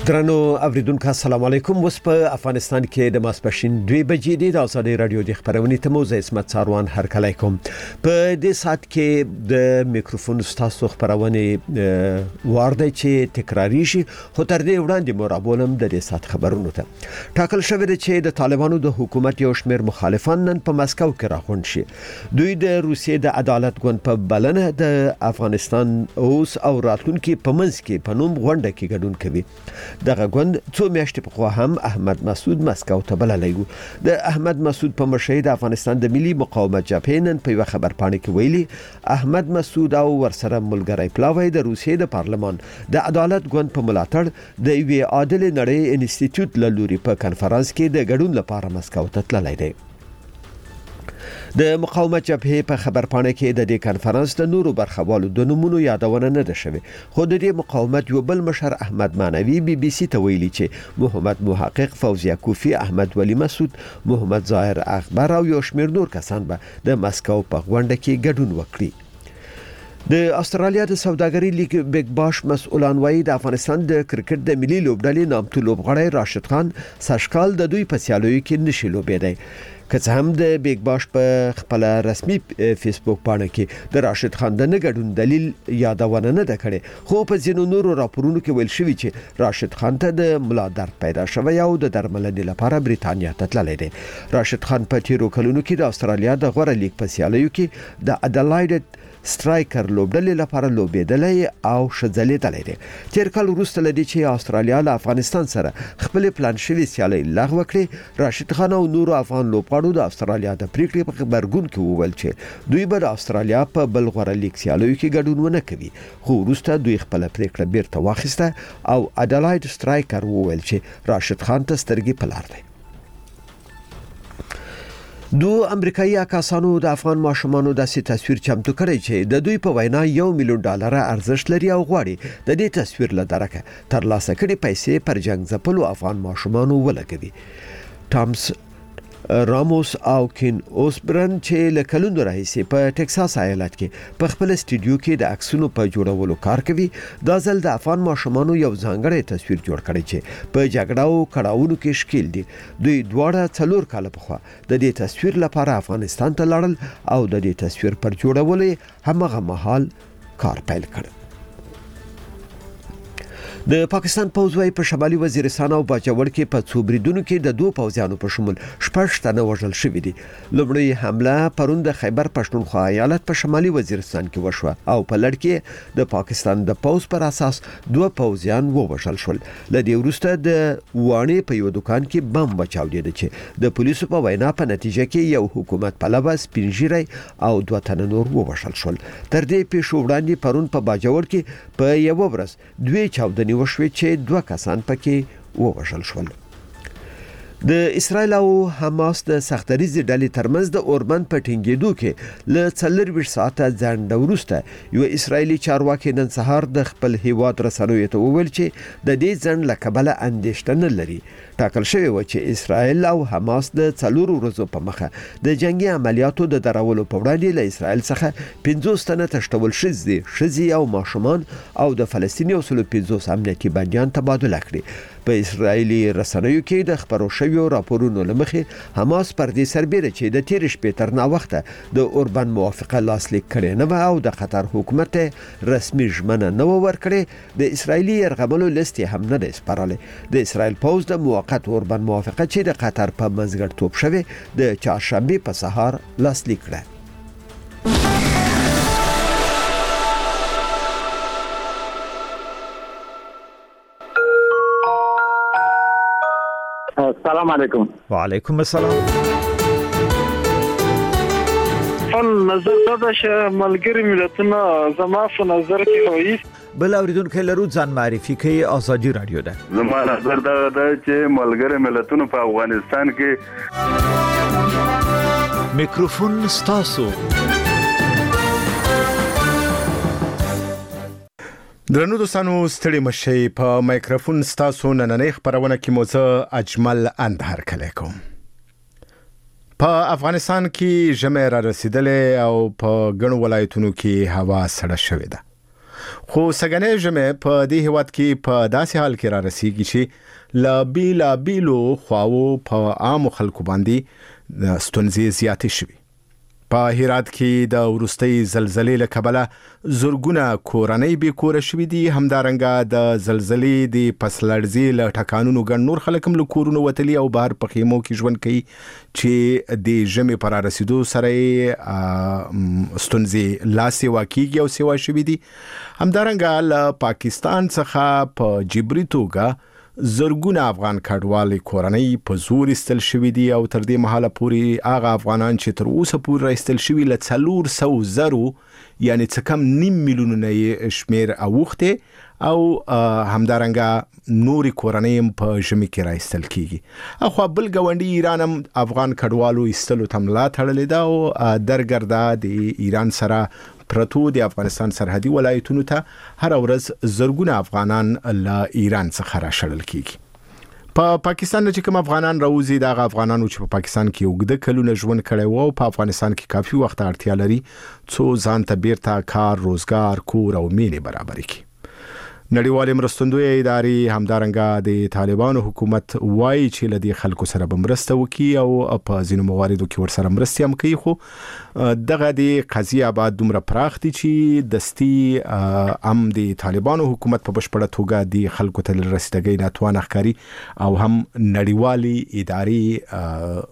درنو اوریدونکو السلام علیکم. اوس په افغانستان کې د ماسپښین 2 بجې د ازادي رادیو د خبرونې ته موزه اسمت ساروان هرکلی کوم. په دې سات کې د میکروفون ستاسو خبرونه وارده چې تکراری شي، خو تر دې وړاندې مرابولم د دې سات خبرونو ته ټاکل شوی دی چې د طالبانو د حکومت یو شمېر مخالفان نن په مسکو کې راغونډ شي. دوی د روسیې د عدالت ګوند په بلنه د افغانستان اوس او راتلونکي په منځ کې په نوم غونډه کې ګډون کوي. دغه ګوند څو میاشتې پخوا هم احمد مسعود مسکو ته بللی و. د احمد مسعود په مشرۍ د افغانستان د ملي مقاومت جبهې نن په یو خبرپاڼه کې ویلي احمد مسعود او ورسره ملګری پلاوی د روسیې د پارلمان د عدالت ګوند په ملاتړ د یوې عادل نړۍ انسټیټیوټ له لوري په کنفرانس کې د ګډون لپاره مسکو ته تللی دی. د مقاومت جبهې په خبرپاڼه کې د دې کنفرانس د نورو برخوالو د نومونو یادونه نه ده شوې، خو د دې مقاومت یو بل مشر احمد معنوي BBC ته ویلي چې محمد محقق، فوزیه کوفی، احمد ولی مسعود، محمد ظاهر اخبار او یو شمېر نور کسان به د مسکو په غونډه کې ګډون وکړي. د استرالیا د سوداګرۍ لیگ بیگ باش مسؤلان وايي د افغانستان د کرکټ د ملي لوبډلې نامتو لوبغاړی راشد خان سشکال د دوی په سیالیو کې نشي لوبېدی. که څه هم د بیگ باش په خپل رسمي فیسبوک باندې کې د راشد خان د نه ګډون دلیل یادونه نه ده کړې، خو په ځینو نورو راپورونو کې ویل شوی چې راشد خان ته د ملا درد پیدا شوی او د درملنې لپاره بریتانیا ته تللی دی. راشد خان په تیرو کلونو کې د استرالیا د غوره لیگ په سیالیو کې د اډلاید سترایکر لوبډلې لپاره لوبېدلی او شځلېدلی دی. تیر کال وروسته لدی چې استرالیا له افغانستان سره خپل پلان شوی سیالي لغوه کړې، راشد خان او نورو افغان لوبغاړو د استرالیا د پریکړې په خبرګون کې وویل چې دوی به د استرالیا په بل غوره لیگ سیالیو کې ګډون ونه کوي، خو وروسته دوی خپل پریکړه بیرته واخیسته او اډلاید سترایکر وویل چې راشد خان ته سترګې په لار دی. دو امریکایي عکاسانو د افغان ماشومانو داسې تصویر چمتو کړی چې د دوی په وینا $1 ملیون ارزښت لري او غواړي د دې تصویر له درکه ترلاسه کړي پیسې پر جنگ ځپلو افغان ماشومانو ولګوي. ټامس راموس او کین اوسبرن چې له کلونو راهیسې په ټکساس ایالت کې په خپل استودیو کې د عکسونو په جوړولو کار کوي، دا ځل د افغان ماشومانو یو ځانګړی تصویر جوړ کړی چې په جګړه او کړاوونو کې ښکیل دي. دوی دواړه 4 کال پخوا د دې تصویر لپاره افغانستان ته لاړل او د دې تصویر پر جوړولو همغه مهال کار پیل کړ. د پاکستان پوځ وايي په شمالي وزیرستان او باجوړ کې په څو بریدونو کې د 2 پوځیانو په شمول 6 تنه وژل شوي دي. لومړی حمله پرون د خیبر پښتونخوا ایالت په شمالي وزیرستان کې وشوه او په لړ کې د پاکستان د پوځ پر اساس 2 پوځیان ووژل شول. لدې وروسته د وانه په یو دکان کې بم بچاودید چې د پولیسو په وینا په نتیجه کې یو حکومت پلوه سپینجیری او 2 تنه نور ووژل شول. تر دې پیښو وړاندې پرون په باجوړ کې په یو ورځ 2 چاودنې وشوي چې 2 کسان پکې ووژل شول. د اسرائیل او حماس د سختریزې ډلې ترمنځ د اوربند په ټینګېدو کې له 24 ساعته ځنډ وروسته یو اسرایلی چارواکي نن سهار د خپل هیواد رسنیو ته وویل چې د دې ځنډ له کبله اندېښنه نه لري. ټاکل شوی و چې اسرائیل او حماس د 4 ورځو په مخه د جنگي عملیاتو د درولو په وړاندې له اسرائیل څخه 50 تنه تشتول شوي او ماشومان او د فلسطیني اصول 50 امنیتي بندیان تبادله کړي. په اسرائیلي رسنیو کې د خبرو شویو راپورونو لمخې حماس پر دې سربېره چې د تیر شپې تر ناوخته د اوربند موافقه لاسلیک کړې نه او د قطر حکومت رسمي ژمنه نه ورکړې، د اسرائیلي يرغملو لیست هم نه دی سپارلی. د اسرائیل پوځ د موقت اوربند موافقه چې د قطر په منځګړیتوب شوې د چهارشنبه په سهار لاسلیک کړه. السلام علیکم. وعلیکم السلام. نظر دا چې ملګری ملتونه زما په نظر کې وایي بل اوریدونکو لرو ځان معرفي کوي. ازادي رادیو ده. زما نظر دا چې ملګری ملتونه په افغانستان کې میکروفون ستاسو. درنو دوستانو ستړي مشي په مایکروفون ستاسو نننۍ خبرونه کې موزه اجمل اندهر کله کوم. په افغانستان کې ژمي را رسیدلې او په ګڼو ولایتونو کې هوا سړه شوې ده. خو سګنې جمع په دې هواد کې په داسې حال کې را رسیږي چې لا بیلو خواو په عام خلکو باندې ستونزې زیاتې شوي. په هرات کې د ورستۍ زلزلې له کبله زورګونه کورنۍ به کور شوي دي. همدارنګه د زلزلې د پسلړزي له ټکانونو ګڼ نور خلک هم له کورونو وتلي او بهر په خیمو کې ژوند کوي چې د ژمي پر رسیدو سره ستونزې لا سیوا کیږي او سیوا شوي دي. همدارنګه له پاکستان څخه په جبري توګه زرګونه افغان کډوالي کورنۍ په زور استل شوي دي او تر دې مهاله پورې هغه افغانان چې تر اوسه پورې استل شوي ل 400,000 یعنی څه کم 9 میلیونه شمیر اوخته او همدارنګه نوري کورنۍ په ژمي کې راستل کیږي. اخو بل ګوندی ایران هم افغان کډوالو استلو تملا تړلې ده او درګردا د ایران سره پرتو د افغانستان سرحدي ولایتونو ته هر ورځ زرګونه افغانان له ایران څخه راشړل کیږي. په پاکستان کې کوم افغانان راوځي د افغانانو چې په پاکستان کې وګړه کلونه ژوند کړي وو په افغانستان کې کافي وخت اړتیا لري څو ځان ته بیرته کار روزګار کور او مینې برابر کړي. نړیوال مرستندوی ادارې همدارنګه د طالبانو حکومت وایي چې لدی خلکو سره بمرسته وکي او په ځینو مواردو کې ورسره مرستې هم کوي. خو دغه د قضیه بعد دومره پراخ دي چې دستي هم د طالبانو حکومت په بشپړه توګه د خلکو ته رسیدګۍ ناتوان ښکاري او هم نړیوالي ادارې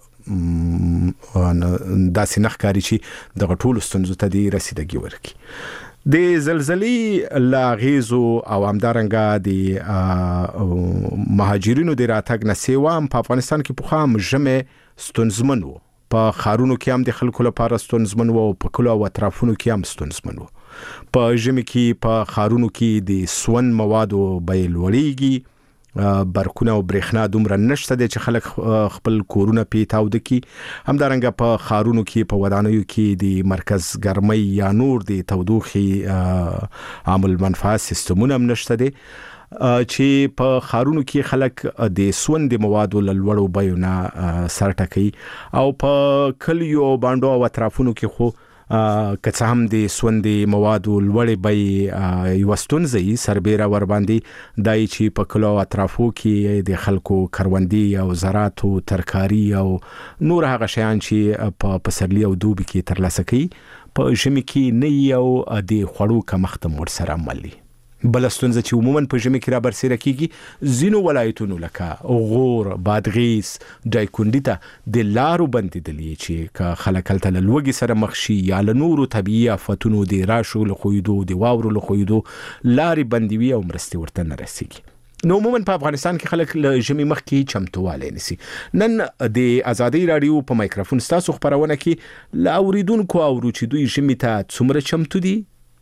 داسې نخکاری چې دغه ټول ستونزو ته د رسیدګي ورکړي. د زلزلې لاغیزو او همدارنګه د مهاجرینو د راتګ نسیوا په افغانستان کې په خام ژمه ستونزمن وو. په خارونو کې هم د خلکو لپاره ستونزمن وو او په کلو او اطرافونو کې هم ستونزمن وو. په ژمه کې په خارونو کې د سون موادو بیه لوړیږي، برکونه او برېښنا دومره نشته چې خلک خپل کورونه پیتاو دي. همدارنګه په خارونو کې په ودانیو کې د مرکز ګرمۍ یا نور د تودوخي عامل منفعت سیستمونه هم نشته دي چې په خارونو کې خلک د سون د موادو لوړو بیونه سر ټکي او په کلیو باندې او اطرافونو کې خو که هم د سوندي موادو لوړې بې یو ستونزې سربېره ور باندې دای چې په کلو اطرافو کې د خلکو کروندي او زراعت او ترکاری او نور هغه شیان چې په پسرلی او دوبي کې ترلاسه کوي په ژمي کې نه یو د خوړو کمښت مور سره عملي. بل ستونزه چې عموما په ژمي کې را برسېره کیږي زینو ولایتونو لکه غور، بادغیس، دایکندي ته د لارو بندیدلې چې خلک هلته له لوږې سره مخ شي یا له نورو طبیعي آفتونو د راشو له خویدو د واورو له خویدو لارې بندوي او مرستې ورته نه رسیږي. نو عموما په افغانستان کې خلک له ژمي مخکې چمتوالی نیسي. نن د ازادۍ راډیو په مایکروفون ستاسو خبرونه کې له اوریدونکو اورو چې دوی ژمي ته څومره چمتو دي،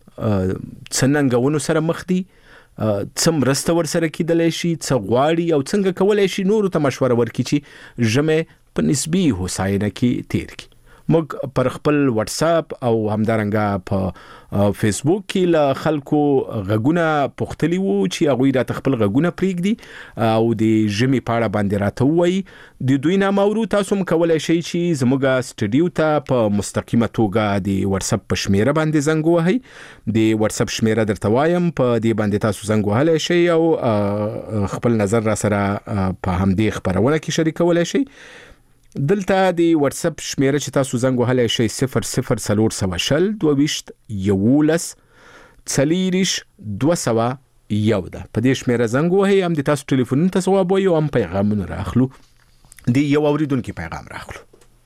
څه ننګونو سره مخ دي، څه مرسته ورسره کیدلی شي، څه غواړي او څنګه کولی شي نورو ته مشوره ورکړي چې ژمی په نسبي هوساینه کې تیر کړي. موږ پر خپل واتس اپ او همدارنګه په فیسبوک کې له خلکو غږونه پوښتلي وو چې هغوی راته خپل غږونه پرېږدي او د ژمي په اړه باندې راته ووایي. د دوی نام اورو. تاسو هم کولی شئ چې زموږ سټډیو ته په مستقیمه توګه د واتس اپ په شمیره باندې زنګ ووهئ. د واتس اپ شمیره درته وایم، په دې باندې تاسو زنګ وهلی شئ او خپل نظر را سره په همدې خبرونه کې شریکولی شئ. دلته د واتس اپ شمیره چې تاسو زنګ وهلی شئ 00420 22 11 201 ده. په دې شمیره زنګ وهئ، هم د تاسو ټلیفونونو ته ځواب وایو او هم پیغامونه راخلو. د یو اوریدونکي پیغام راخلو.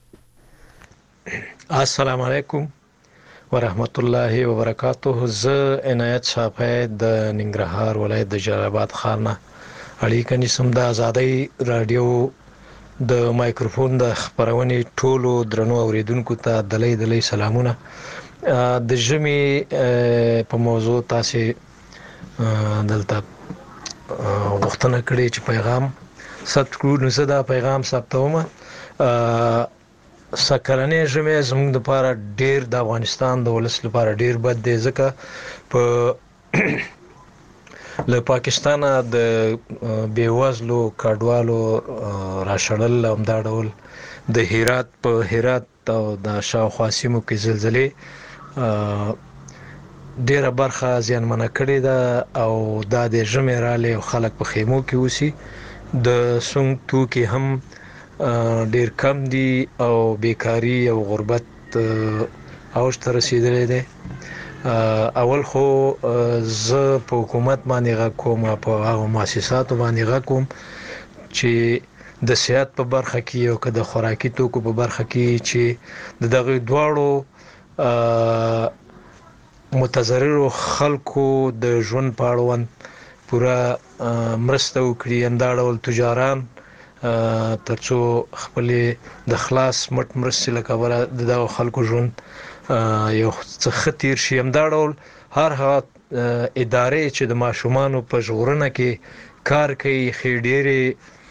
السلام علیکم ورحمت الله وبرکاته. زه عنایت صافی د ننګرهار ولایت د جلال آباد ښار نه اړیکه نیسم. د ازادۍ راډیو د مایکروفون د خبرونې ټولو درنو اوریدونکو ته دلی سلامونه. د ژمي په موضوع تاسو دلته غوښتنه کړې چې پیغام ثبت کړو، نو زه دا پیغام ثبتوم. سکرانه ژمي زموږ لپاره ډیر، د افغانستان د ولس لپاره ډیر بد دی، ځکه په له پاکستان د بیوزلو کډوالو راشړل، همدا ډول د هرات او د شاوخوا سیمو کې زلزلې ډیره برخه زیانمنه کړې ده او دا د ژمي رالی او خلک په خیمو کې اوسي د سونګ توکي هم ډیر کم دي او بیکاری او غربت اوج ته رسیدلې ده. اول خو زه په حکومت باندې غږ کوم په هغه مؤسساتو باندې غږ کوم چې د صحت په برخه کې او که د خوراکي توکو په برخه کې چې دغه دواړو متضررو خلکو د ژوند په اړوند پورا مرسته وکړي، همدا ډول تجاران ترڅو خپل د خلاص مټ مرستې لکه د خلکو ژوند یو څه خطر شي. همدا ډول هر هغه ادارې چې د ماشومانو په ژغورنه کې کار کوي خېډيري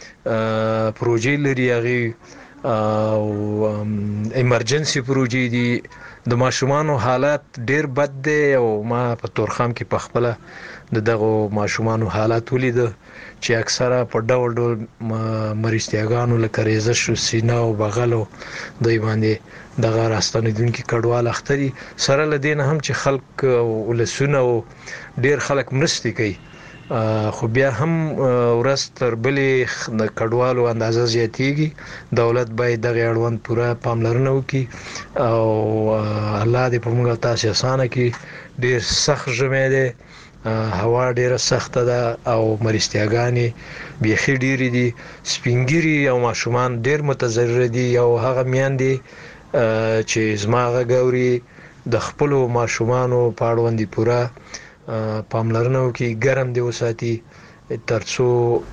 پروژې لري هغه او ایمرجنسي پروژې دي. د ماشومانو حالات ډیر بد دي او ما په تورخم کې په خپل دغه ماشومانو حالات ولید چې اکثره په ډول ډول مریضتیاګانو لکه ریزش او سینه او بغلو دوی باندې دغه راستنیدونکو کډوال اختري سره لدین هم چې خلک ولسونه او ډیر خلک مرستي کوي، خو بیا هم ورځ تر بلې د کډوالو اندازه زیاتېږي. دولت باید دغه اړوند پوره پاملرنه وکړي او الله دې په موږ تاسو اسانه کې ډیر سخت ژمي دی، هوا ډیره سخته ده او مریضتیاګانې بیخي ډیرې دي، سپینګیري او ماشومان ډیر متضرر دي. او هغه میاندې چې زما غوري د خپل ماشومانو په اړوند پوره پاملرنه وکړي، ګرم دی وساتي ترڅو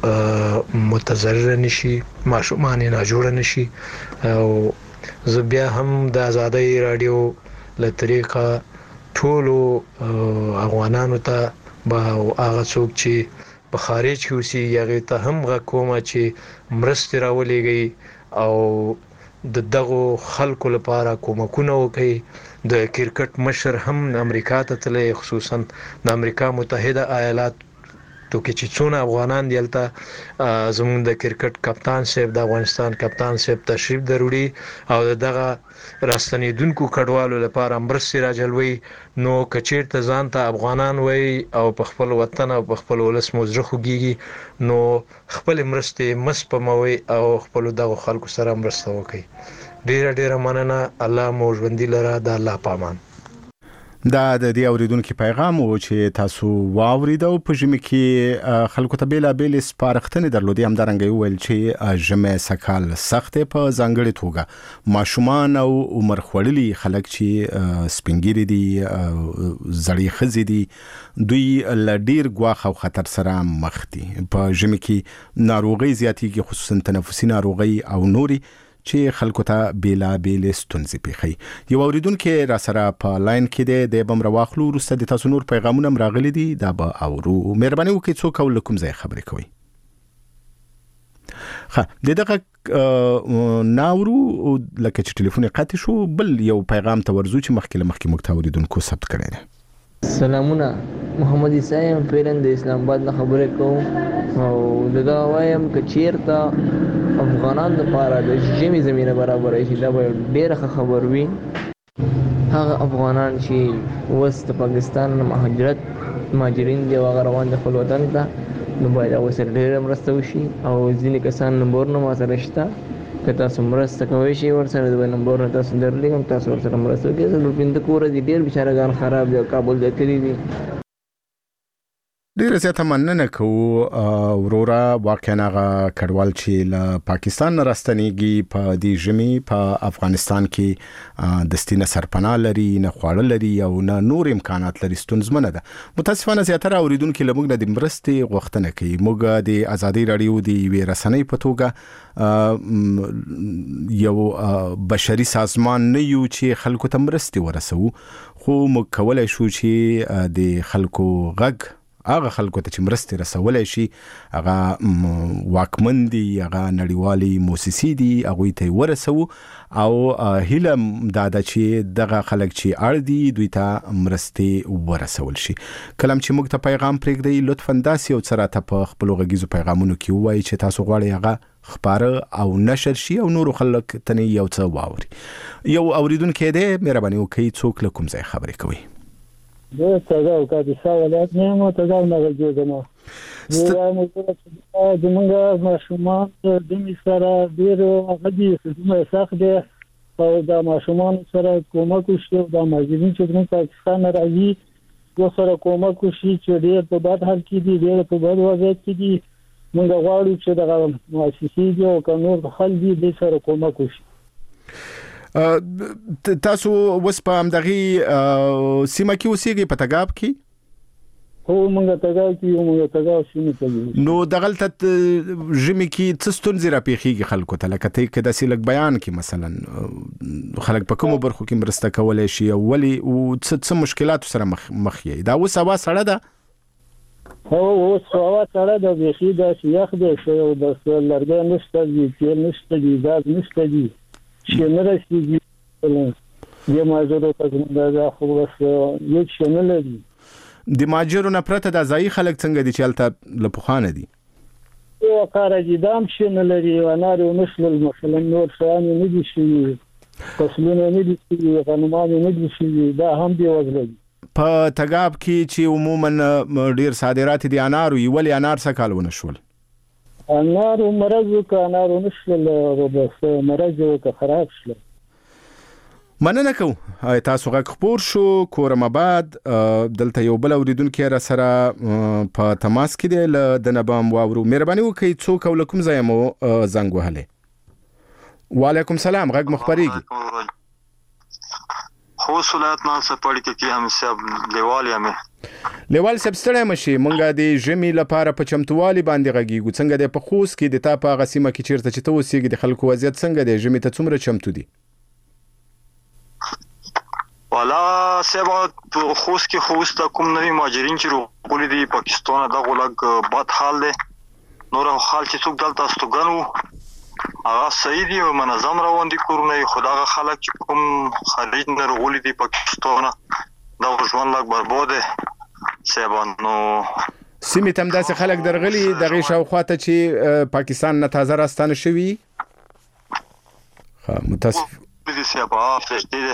متضرر نشي، ماشومان نه جوړ نشي. او زه بیا هم د آزادۍ رادیو له طریقه ټولو افغانانو ته به هغه څوک چې په خارج کې اوسي هغه ته هم غوښمه چې مرستې راولېږي او دغه خلکو لپاره کومکونه وکړي. د کرکټ مشر هم امریکا ته تللی، خصوصا د امریکا متحده ایالات تو کې چې څونه افغانان دلته زموږ د کرکټ کپتان صاحب د افغانستان کپتان صاحب تشریف ضروري او دغه راستنیدونکو کډوالو لپاره مرستې راجلوي. نو کچیرته ځان ته افغانان وای او په خپل وطن او په خپل ولس موزره خوږي نو خپل مرستې مسپموي او خپل دغه خلکو سره مرسته وکړي. ډیره مننه، الله مو ژوندي لره، د الله پامان. دا د دې اوریدونکو پیغام و چې تاسو واوریدو. په ژمي کې خلکو ته بیلابېل سپارښتنې درلودې، همدارنګه ویل چې ژمي سکال سخت په ځانګړي توګه ماشومان او عمر خوړلي خلک چې سپینګیري دي، زړې ښځې دي، دوی له ډیر ګواښ او خطر سره مخ دي. په ژمي کې ناروغي زیاتېږي، خصوصا تنفسي ناروغي او نوري چې خلکو ته بیلابېل ستونزې پیښي. یو اوریدونکو را سره په لاین کې دی، د بم رواخلو وروسته د تاسو نور پیغامونه راغلي دي، دا به اورو. مهرباني وکړئ څوک او کوم ځای خبرې کوي. ښه، دغه ناورو لکه چې ټلیفون قطع شو، بل یو پیغام ته ورزو چې مخکې موږ ته اوریدونکو ثبت کړی دی. سلامونه، محمد عیسی فعلا د اسلام آباد نه خبرې کوم او دغه وایم چې چیرته افغانان لپاره د ژمي زمينه برابر شي دا به ډېر خبر وي. هغه افغانان چې وست پاکستان نه مهاجرین دي او روان دي خپل وطن ته، نو باید هغوی سره ډېره مرسته وشي او ځینې کسان نمبرونه ما سره شته، که تاسو مرسته کوئ شئ ورسره د نمبرونه تاسو درلیږم، تاسو ورسره مرسته وکړئ. څلور پنځه کوره دي، ډېر بیچارهګان خراب دي او کابل ته تللي دي. ډیره زیاته مننه کوو ورورا. واقعا هغه کډوال چې له پاکستان راستنیږي په دې ژمي په افغانستان کې د ستینه سرپناه لري، نه خواړه لري او نه نور امکانات لري، ستونزمنه ده. متاسفانه زیاتره اوریدونکو له موږ د مرستې غوښتنه کوي. موږ د آزادۍ رادیو د وی رسنۍ په توګه یو بشري سازمان نه یو چې خلکو ته مرستې ورسوو، خو موږ کولای شو چې د خلکو غږ هغه خلکو ته چې مرستې رسولای شي، هغه واکمن دي، هغه نړیوالي موسسې دي، هغه ته ورسو او هیله دا ده چې دغه خلک چې اړ دي دوی ته مرستې ورسول شي. کلم چې موږ ته پیغام پرېږدئ، لطفاً داسې یو څه راته په خپلو غږیزو پیغامونو کې ووایي چې تاسو غواړئ هغه خبره او نشر شي او نورو خلک ته یو څه واوري. یو اوریدونکو دی، مهرباني وکړئ څوک له کوم ځای خبرې کوي. زه تګاو کاپیسا ولایت نه یم تګاو نه راځم. زمونږ ماشومان د دې سره ډېر غدي څه سخت دي او د ماشومان سره کومک وشي د ماجرین چې د پاکستان راځي یو سره کومک وشي چې ډېر په بد حال کې دي ډېر په بد وضعیت کې دي. موږ غواړو چې د مؤسسې دي او قانون خل دي د سره کومک وشي. تاسو وس په امدغي سیمه کې اوسېږئ په تګاب کې؟ هو موږ تګاب کې یو موږ تګاب سیمه کې. نو دغلته ژمي کې څه ستونزې راپېښېږي خلکو ته لکه ته کې داسې لږ بیان کې مثلا خلک په کومو برخو کې مرسته کولی شي او ولې او څه مشکلاتو سره مخ یې دا اوس هوا سړه ده؟ هو اوس هوا سړه ده بیخي داسې یخ دی او د لرګی نشته دي تیل نشته دي ګاز نشته دي چې نه رسېږي دې ماجرو ته دا خو بس هېڅ شی نه لري. د ماجرو نه پرته د ځایي خلک څنګه دي چې هلته له پخوانه دي؟ یو کارګي دام شي نه لري انار او نشل مثلا نور شیان نه دي شي فصلونه نه دي شي غنمان نه دي شي دا هم دی وزلي. په تګاب کې چې عموما ډیر صادرات دي انار وي ولې انار څه کال ونه شول؟ انار مرض ک انار نشل او بس مرض ک خراب شل. مننه کوم تاسو غږ خبر شو کورم آباد دلته یو بل اوریدونکو را سره په تماس کې دی ل د نبام واورو مهرباني وکړئ څوک ولکم زایمو زنګ وهله. وعلیکم سلام غږ مخبريږي. خو صلات نن سپړی کې هم سب لیوال یم لیوال سب ستړی مشي مونږه د ژمي لپاره په چمتووالي باندې غږیږو څنګه د پخوس کې د تا په غسیمه کې چیرته چې ته اوسېږي د خلکو وضعیت څنګه دی ژمي ته څومره چمتو دي؟ والا سبا خوست کې خوست کوم نوی ماجرین چې روغولې دي پاکستان دا غلګ بد حال دی نور حال چې څوک دلته استوګنو هغه صحیح دی او منظم روان دي کورونه خدای خلک چې کوم خارج نه روغولې دي پاکستان دا ژوند لګ برباده سبا نو سیمه تم داسې خلک درغلي دغه شاوخواته چې پاکستان نه تازه راستانه شوي متاسف دي سبا فشتي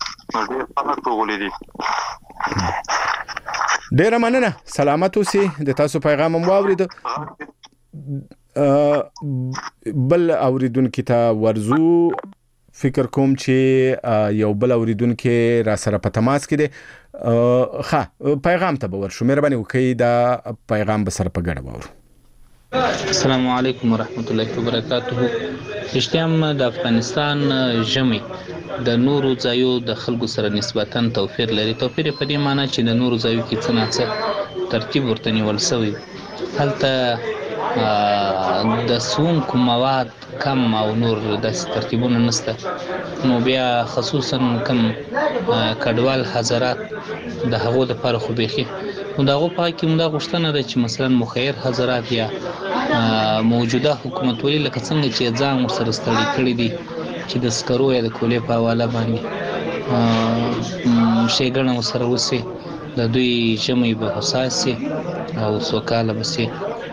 ډیره مننه سلامت اوسئ د تاسو پیغام مو واورید بل اوریدونکو ته ورزو فکر کوم چې یو بل اوریدونکو را سره په تماس کې دی پیغام ته ورشو مهرباني وکړئ دا پیغام به سره په ګډه واورو. السلام علیکم ورحمت الله وبرکاته. اشتیام د افغانستان ژمي د نورو ځایو د خلکو سره نسبتاً توپیر لري. توپیر په دې معنی چې د نورو ځایو کې څه نه څه ترتیب ورته نیول شوی هلته د سونکو مواد کم او نور د ترتیبونه نشته نو بیا خصوصا کم کډوال حضرات د هغو د لپاره خو بيخي نو دغه په کې موږ غوښتنه ده چې مثلا مخیر حضرات یا موجوده حکومت ولې لکه څنګه چې ځان ورسره ستړي کړی دي چې د سکرو یا د کولې په حواله باندې شیګنه سره وسی د دوی ژمي به حساسي او سوکاله بسي.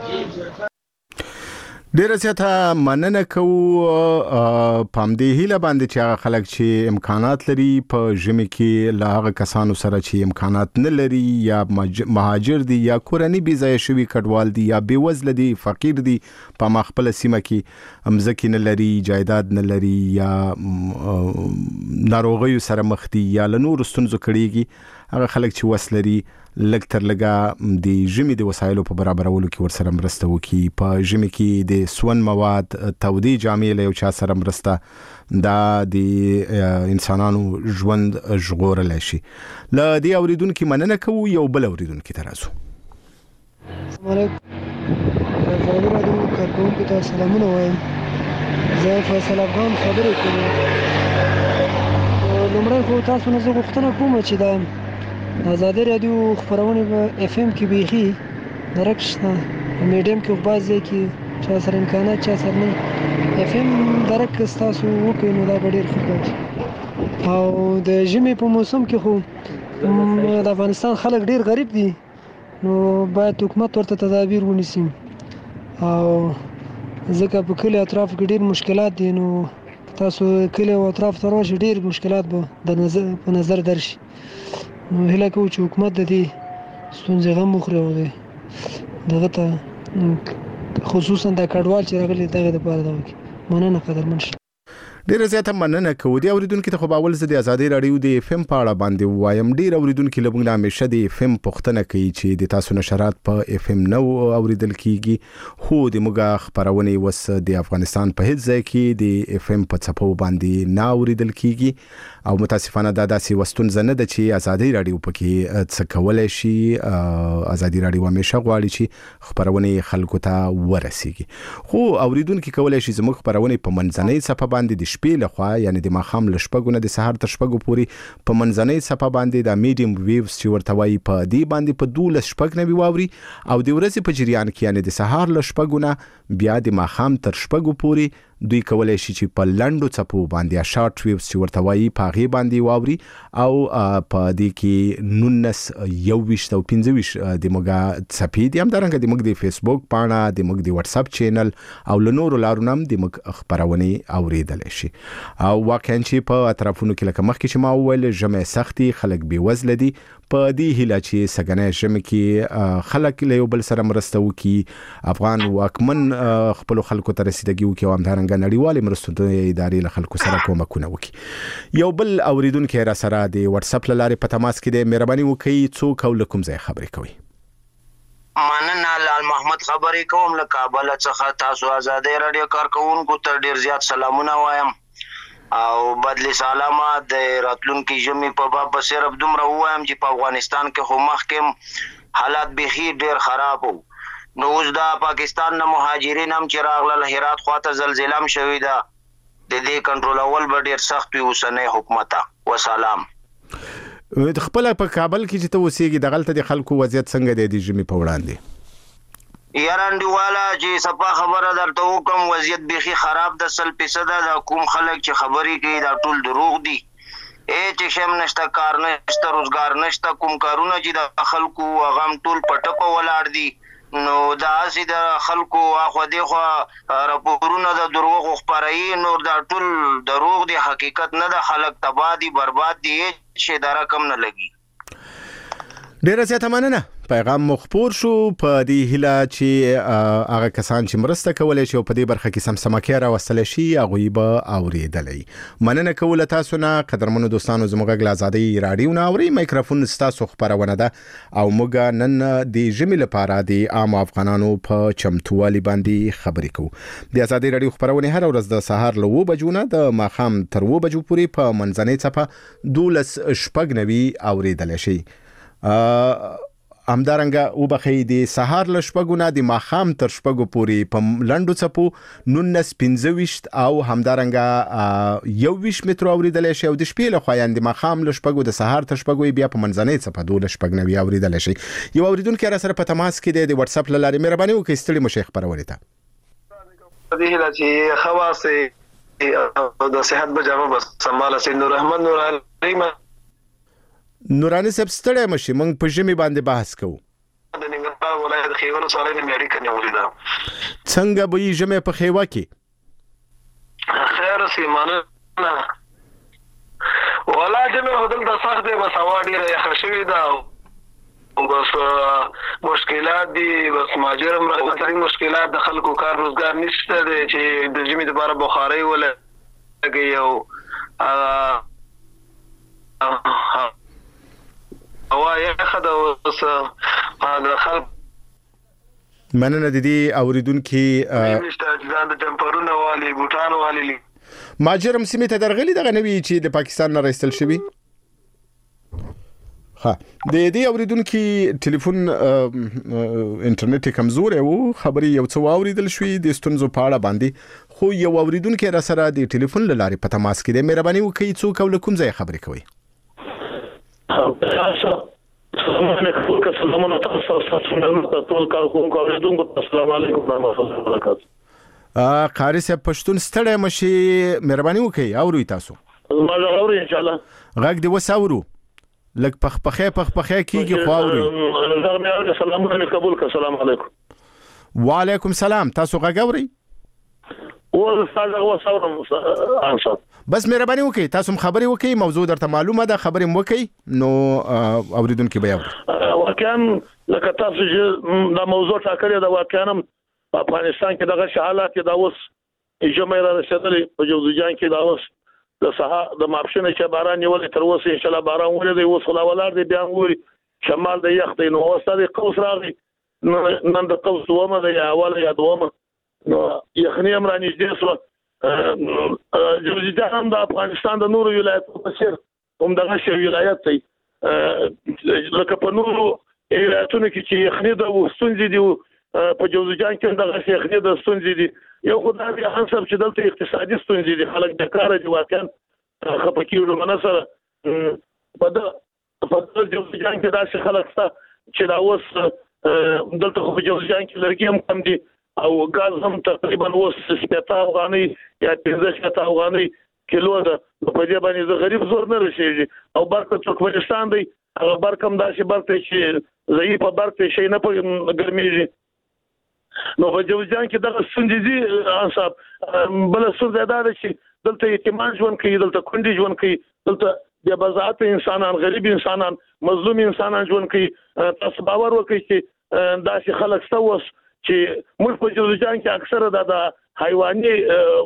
ډیره زیاته مننه کوو پام دې هیله باندې چې خلک چې امکانات لري په ژمي کې له هغه کسانو سره چې امکانات نه لري یا مهاجر دي یا کورنۍ بي ځای شوي کډوال دي یا بیوزله دي فقیر دي په مخبل سیمه کې امزکه نه لري جایداد نه لري یا ناروغي سره مخ دي یا لنور ستونزو کړيږي هغه خلک چې وسلري لګ تر لګا د ژمي د وسایلو په برابرولو کې ورسره مرسته وکي په ژمي کې د سون مواد تودي جامې له یو چا سره مرسته دا د انسانانو ژوند ژغورل شي. ل دې اوریدونکو مننه کوو یو بل اوریدونکو ترازو. السلام علیکم زه راډیو کارکونکو ته سلامونه وایم. زه فیصل افغان خبرې کوم. لومړی خو تاسو نه زه غوښتنه کوم چې دا آزادي رادیو خبرونه په اف ام کې بيخي درکشنه میډیم کې بعض کې چا سره امکانات چا سره نه اف ام درک تاسو وکړئ نو دا ډېر ښه او د ژمي په موسم کې خو د افغانستان خلک ډېر غریب دي نو باید حکومت ورته تدابیر ونیسي او ځکه په کلی اطراف کې ډېر مشکلات دي نو تاسو کلی او اطراف ته راشئ ډېر مشکلات به د نظر درشي نو هله کوو چې حکومت د دې ستونزې غم وخوري او دغه ته خصوصا د کډوال چې راغلي دغه د پاره دا وکړي. مننه قدرمن شي. ډیره زیاته مننه کوو. د اوریدونکو ته خو باول زه د ازادي رادیو د اف ام په اړه باندې وایم. ډیر اوریدونکو لږ نه همیشه د اف ام پوښتنه کوي چې د تاسو نشرات په اف ام نو اوریدل کیږي، خو د موږ خبرونه وس د افغانستان په هیڅ ځای کې د اف ام په څپو باندې نه اوریدل کیږي او متاسفانه دا داسې وستون زنه د چې ازادي رادیو پکې څه کولای شي. ازادي رادیو همیشه غواړي چې خبرونه خلکو ته ورسیږي، خو اوریدونکو کولای شي زموږ خبرونه په منځنۍ صفه باندې شپې لخوا یعنی د ماخام لشپګونه د سحر تر شپګو پوري په منځنۍ صفه باندې د میډیم ویوز چې ورته وایي په دې باندې په 12 شپګ نه واوري او د ورځې په جریان کې یعنی د سحر لشپګونه بیا د ماخام تر شپګو پوري دوی کولای شي چې په لنډو څپو باندې شارټ ویوز چې ورته وایي په هغه باندې واوري او په دې کې 19 21 او 25 د موږ څپې دي. هم درنګ د موږ د فیسبوک پاڼه، د موږ د واتس اپ چینل او لنورو لارونم د موږ خبرونه اوریدل شي. او واقعا چې په اطرافونو کې لکه مخکې چې ما وویل ژمه سختي خلک بي وزل دي، په دې هیله چې سګنې ژمه کې خلک له یو بل سره مرسته وکي، افغان واکمن خپل خلکو ته رسیدګي وکي او همدارنګه نړیوالې مرستو ادارې له خلکو سره کومکونه وکي. یو بل اوریدونکو را سره د واتس اپ لارې په تماس کې د مهرباني وکړئ څوک او کوم ځای خبرې کوي. مننه لال محمد خبرې کوم له کابل څخه. تاسو آزادۍ رادیو کارکونکو ته ډیر زیات سلامونه وایم او بدلی سلامه د راتلونکي ژمي په باب صرف دومره وایم چې په افغانستان کې خو مخکې حالات بخي ډیر خراب وو. نو اوس دا پاکستان نه مهاجرین هم چې راغلل هرات خواته زلزلہ هم شوې ده، د دې کنټرول اول به ډیر سخت وي اوسنۍ حکومت. وسلام. خپل په کابل کې چې ته اوسېږي دغلته د خلکو وضعیت څنګه دی د ژمي په وړاندې؟ یارانډیواله چې صفه خبره درته وکم وضعیت بخي خراب د 100% د کوم خلک چې خبرې کوي دا ټول دروغ دي. چې شم نشته، کار نشته، روزګار نشته، کوم کارونه چې د خلکو غم ټول پټکو ولاړ دي. نو دا اسی د خلکو اخو دی خو راپورونه د دروغ خبري نور دا ټول دروغ دي، حقیقت نه د خلک تبادی برباد دي چې دا رقم نه لګي. ډیره زیاته مننه. پیغام مخبور شو په دې هیله چې هغه کسان چې مرسته کولای شي او په دې برخه کې سمسمه را وصل شي هغه به اوریدلې. مننه کوله تاسو نه قدرمنو دوستانو. زموږ د ازادي رادیو نه اوري مایکروفون ستاسو خبرونه ده او موږ نن د ژمي لپاره د عام افغانانو په چمتووالي باندې خبرې کوو. د ازادي رادیو خبرونه هر ورځ د سهار له 9 بجو نه د ماخام تر 2 بجو پورې په منځنۍ صفه 12 شپږ اوریدل شي. همدارنګه وبخې د سهار له شپږونه د ماخام تر شپږو پورې په لنډو څپو 19 15 او همدارنګه 21 متر اوریدل شي او د شپې له خوا یعنی د ماخام له شپږو د سهار تر شپږو بیا په منځنۍ صفه 12 شپږ اوریدل شي. یو اوریدونکو را سره په تماس کې د واتس اپ لارې مهرباني وکړئ ستړي مشه خبرونه ته. دې هله چې خواص د صحت بجامه بس سماله سید نور احمد نور علي نورانی صاحب ستړی مشي موږ په ژمي باندې بحث کوو. د ننګرهار ولایت خیور ولسوالۍ نه مېړی کنه ولیدا څنګه به یې ژمي په خیوا کې خیر سیمانه ولا ژمي هدل د سخت دی بس هوا ډیره یخه شوې ده بس مشکلات دي بس ماجر مرغتري مشکلات د خلکو کار روزګار نشته دي چې د ژمي لپاره بخاري ولا لګي او یخه د خلک مننه د دې اوریدونکو ځان د جمپرونو والی بوټانو والی ماجرم سیمه ته درغلي دغه نوی چې د پاکستان نه راستل شوی. ها د دې اوریدونکو ټلیفون انټرنیټ کمزور او خبري یو څو اوریدل شوې د ستونزو په اړه باندې خو یو اوریدونکو را سره د ټلیفون لارې په تماس کې د مهرباني وکړئ څوک او کوم ځای خبرې کوي. السلام علیکم ورحمۃ اللہ وبرکاتہ. قاری صاحب پښتون ستړی مشي مهرباني وکړئ اورئ تاسو ما اورئ ان شاء الله غږ دی وساورو لک پخپخه کیږي خو اورئ نظر مې اورئ سلام علیکم قبول ک السلام علیکم وعلیکم سلام تاسو غږ اورئ او ستاسو وسورم انصاف بس مهرباني وکړئ تاسو خبري وکړئ موضوع درته معلومه ده خبري وکړئ نو اوریدونکو به یو واقعا لکه تاسو چې دا موضوع ټاکلې ده واقعا په افغانستان کې دغه حالات دا اوس جمعه را رسیدلې په جوزجان کې دا اوس د سهار د ماپښینه چې باران نیولې تر اوسه ان شاء الله باران ورېږي اوس خلا ولار دی بیا ووري شمال د یخ دی نو اوس د قوس راغی نن د قوس دومه د اوله یا دومه نو یخنی هم را نږدې سو جوزجان هم د افغانستان د نورو ولایتونو په څیر هم دغه شی ولایت دی لکه په نورو ولایتونو کې چې یخنی د وستونځي دی په جوزجان کې دغه شی یخنی د ستونځي دی یو خدای به حساب چې دلته اقتصادي ستونزې دي خلک د کار دي واقعا خپکیږي مناسره په د جوزجان کې داسې خلک شته چې دا اوس دلته په جوزجان کې لرګي هم کم دي او غاز هم تقریبا اوس 70 افغاني یا 15 افغاني کیلو ده په دې باندې د غریب زور نه رسیږي او برکه ترکمنستان دی هغه برکم داسې برکه چې ضعیفه برکه شي نه په ګرميږي نو په جوزجان کې دغه سندې انصاف بل څه زیاده ده چې دلته یتیمان ژوند کوي دلته کونډي ژوند کوي دلته د بزاعت انسانان غریب انسانان مظلوم انسانان ژوند کوي تاسو باور وکړئ چې داسې خلک ستوس چې موږ په جوزجان کې اکثره د حیواني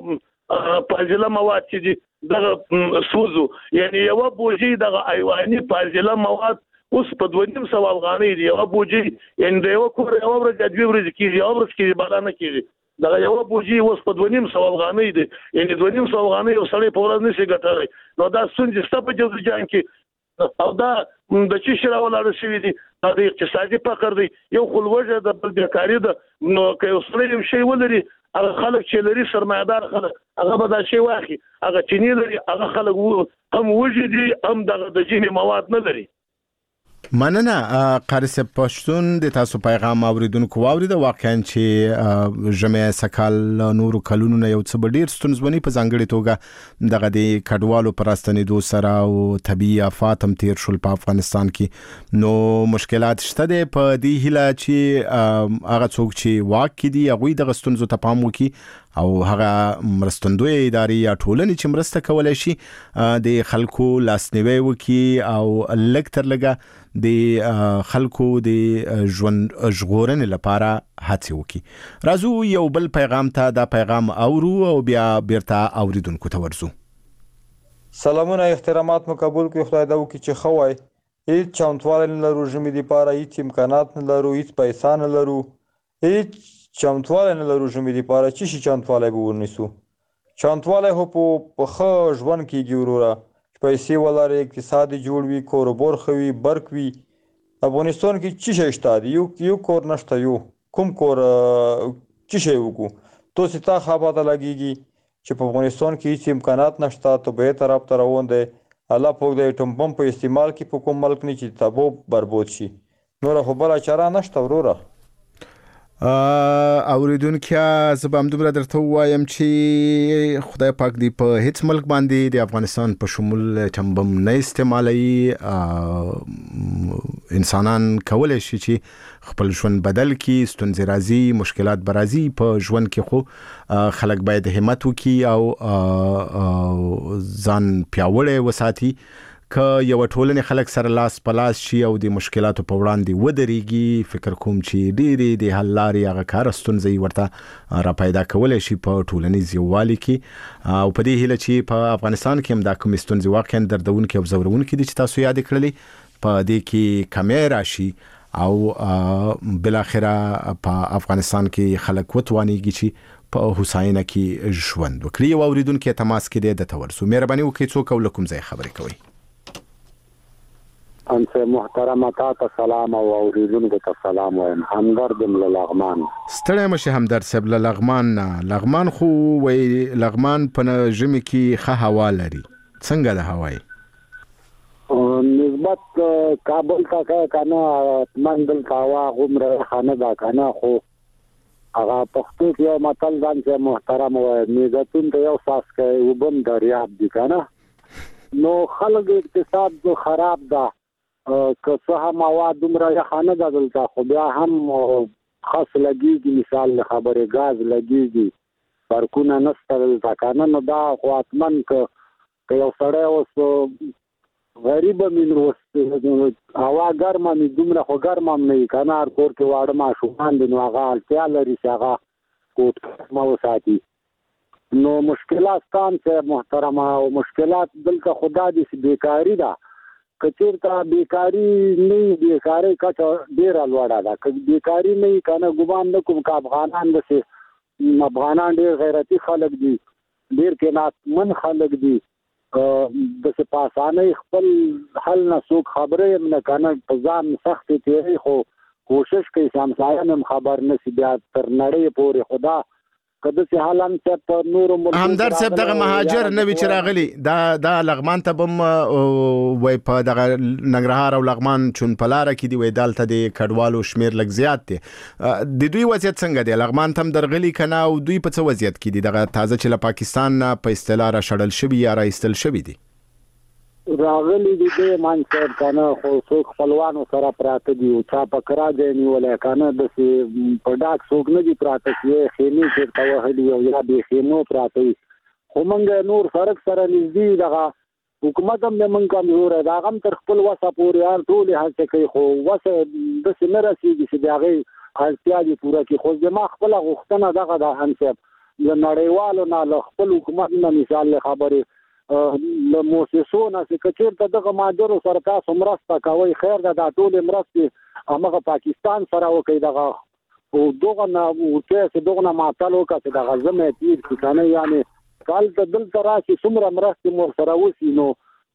فاضله مواد چې دغه سوزو یعنی یو بوجي دغه حیواني فاضله مواد اوس په 200 افغانۍ دی یو بوجي یعنی د یو کور یو ورځ د 2 ورځې کې یو ورځ کې بلانه کېږي دا یو بوجي اوس په 200 افغانۍ دی یعنی 200 افغانۍ یو سړی په ورځ نشي ګټلای نو دا څنګه ست په جوزجان کې او دا د چی شرا ولاړ شوی دی دا د اقتصادي فقر دی یو خلوجه د بیکاری ده نو که یو سړی شی ولري هغه خلک چې لري سرمایدار خلک هغه به دا شی واخی هغه چینی لري هغه خلک هم وجدي هم د جنې مواد نه لري مننه قاری صاحب پښتون د تاسو پیغام اوریدونکو واورید واقعا چې جمعه سکال نور کلونو نه یو څه ډیر ستونزمنې په ځانګړي توګه دغه د کډوالو پراستنیدو سره او طبيعي آفات هم تیر شول په افغانستان کې نو مشکلات شته د په دې هله چې هغه څوک چې واقع دي هغه د ستونزو ته پام وکړي او هغه مرستندوی ادارې یا ټولنې چې مرسته کولای شي د خلکو لاسنیوي وکړي او لکتر لګه د خلکو د ژوند ژغورنې لپاره هڅه وکړي راځو یو بل پیغام ته دا پیغام اورو او بیا بیرته اوریدونکو ته ورسو سلامونه احترامات مو قبول کړئ خدای دا وکړي چې خوای هیڅ چمتووالی نه لرو ژمې لپاره هیڅ امکانات نه لرو هیڅ پیسې نه لرو هیڅ چمتواله نه لرو ژمې لپاره چې شي چمتواله به ورنیسو چمتواله هو په ښه ژوند کېږي وروره پیسې ولري اقتصادي جوړ وي کاروبار ښه وي برق وي افغانستان کې څه شی شته دی یو کور نشته یو کوم کور څه شی وکړو تو ستا خبره لګيږي چې په افغانستان کې هیڅ امکانات نشته ته به طرف ته روان دی الله په دې ټم بم په استعمال کې په کوم ملک نه چې تبو برباد شي نور خو بل چاره نشته وروره اوریدونکو زبام دومره درته وایم چې خدای پاک دی په هیڅ ملک باندې د افغانستان په شمول چمبم نه استعمالي انسانان کولای شي چې خپل ژوند بدل کړي ستونزې راځي مشکلات برازي په ژوند کې خو خلک باید همت وکړي او ځان پیاوړی وساتي که یو ټولنه خلک سره لاس پلاس شي او د مشکلاتو په وړاندې ودرېږي فکر کوم چې ډېری د حل لارې هغه کار ستونزې ورته را پیدا کولای شي په ټولنیز یووالي کې او په دې هیله چې په افغانستان کې هم دا کوم ستونزې واقعا دردونکې او زورونکې دي چې تاسو یاد کړلې په دې کې کمی راشي او بل اخره په افغانستان کې خلک وتوانيږي چې په حسینه کې ژوند وکړي او اوریدونکو تماس کې د تورسو مهرباني وکړئ څوک ولکم ځای خبرې کوي انسه محترمه تاسو سلام او اوریدونکو ته سلام وایم همدرد لغمان ستړی مشه همدرد صاحب لغمان خو وای لغمان په ژمي کې ښه هوا لري څنګه د هوای نسبت کابل ته کنه منډل هوا غمره خانه دا کنه خو هغه پښتو کې یو متل ځان محترم وای میزتون ته یو ساس کوي وبم دریاب دي کنه نو خلک اقتصاد جو خراب ده که څه هم مواد دومره یخانه ده دلته خو بیا هم خاص لګیږي مثال خبره غاز لګیږي فرقونه نشته ځکه نو دا خو اتمن که یو سړی اوس غریب من اوس هوا ګرمه مې دومره خو ګرمه هم نه وي که نه هر کور کې واړه ماشومان دي نو هغه اړتیا لري چې هغه کوټ ګرمه وساتي نو مشکلات کام چې محترمه او مشکلات دلته خدا دې چې بیکاري ده که چېرته بیکاري نه وي بیکارۍ کچه ډېره لوړه ده که بیکاري نه وي که نه ګمان نه کوم که افغانان داسې افغانان ډېر غیرتي خلک دي ډېر قناعتمن خلک دي داسې په اسانۍ خپل حل نه څوک خبره هم نه که نه په ځان سختې تېرۍ خو کوشش کوي چې همسایان هم خبر نه شي بیا تر نړۍ پورې خدا همدرد صاحب دغه مهاجر نوی چې راغلی دا لغمان ته بم وای په دغه ننګرهار او لغمان چون په لار کې دی وای دالته د کډوالو شمیر لږ زیات دی د دوی وضعیت څنګه دی لغمان ته درغلی کنه او دوی په څه وضعیت کې دي دغه تازه چې له پاکستان په اصطلاح را شړل شوی یا را ایستل شوی دي راغلی دي د مانچر کنه خو څوک خپلوانو سره پراته دي او چا پکرا دی نیولای کنه د په ډاک څوک نه دي پراته چې خېمې چې توهلي او یا به خېمو پراته خو مونږ نور سرک سره نږدې دغه حکومت هم موږ کمزور دا غم تر خپل وسه پورې هر ټول هڅه کوي خو وسه د سمره سيږي چې دغه اړتیا دي پوره کی خو زما خپل غوښتنه دغه د انسب د نړیوالو نه خپل حکومت نه مثال خبره له موسسونه چې کچېرته دغه ماجرو سره تاسو مرسته کوي خیر ده دا ټول مرستې هغه پاکستان سره وکړي دغه او دغه نه چې دغه نه ماتلو کته دغه زمه تیر څنګه یعنی کال ته دلته راشي څومره مرستې مور سره وسی نو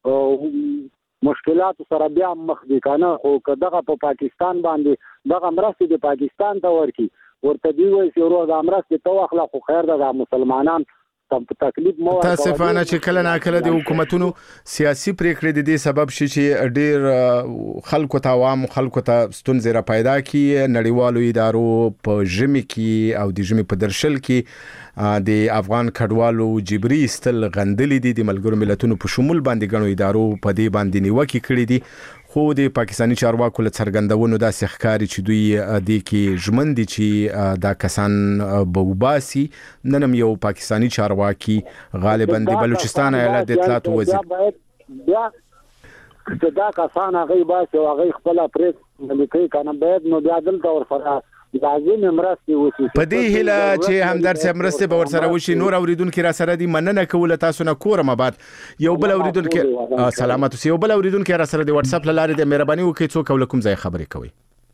مشکلات سره بیا مخ دي کنه خو دغه په پاکستان باندې دغه مرستې د پاکستان ته ورکی ورته دی وایي چې ورو د مرستې تو اخلاق خو خیر ده د مسلمانان تاسفانه چې کله نا کله د حکومتونو سیاسي پریکړې د دې سبب شي چې ډېر خلکو ته عوام خلکو ته ستونزې را پیدا کی نړیوالو ادارو په ژمي کې او د ژمي په درشل کې د افغان کډوالو جبري استل غندلې دي د ملګرو ملتونو په شمول باندې غنو ادارو په دې باندې نیوکه کړې دي خو د پاکستاني چارواکو له څرګندونو دا ښکاري چې دوی د کې ژمن دي چې دا کسان به وباسي نن یو پاکستاني چارواکي غالبا د بلوچستان ایالت د اطلاعاتو وزیر بیا دا کسان هغه باسي او هغه خپل پریس ملکی کنه باید نو بیا دلته ور سره لازم مرستي وشي په دې هله چې همدرد صاحب مرستي به ور سره وشي نور اوریدونکو را سره دي مننه کوله تاسو نه کورم بعد یو بل اوریدونکو سلامات اوسئ یو بل اوریدونکو را سره د واتس اپ لاره د مهرباني وکړئ څوک ولکم ځای خبرې کوي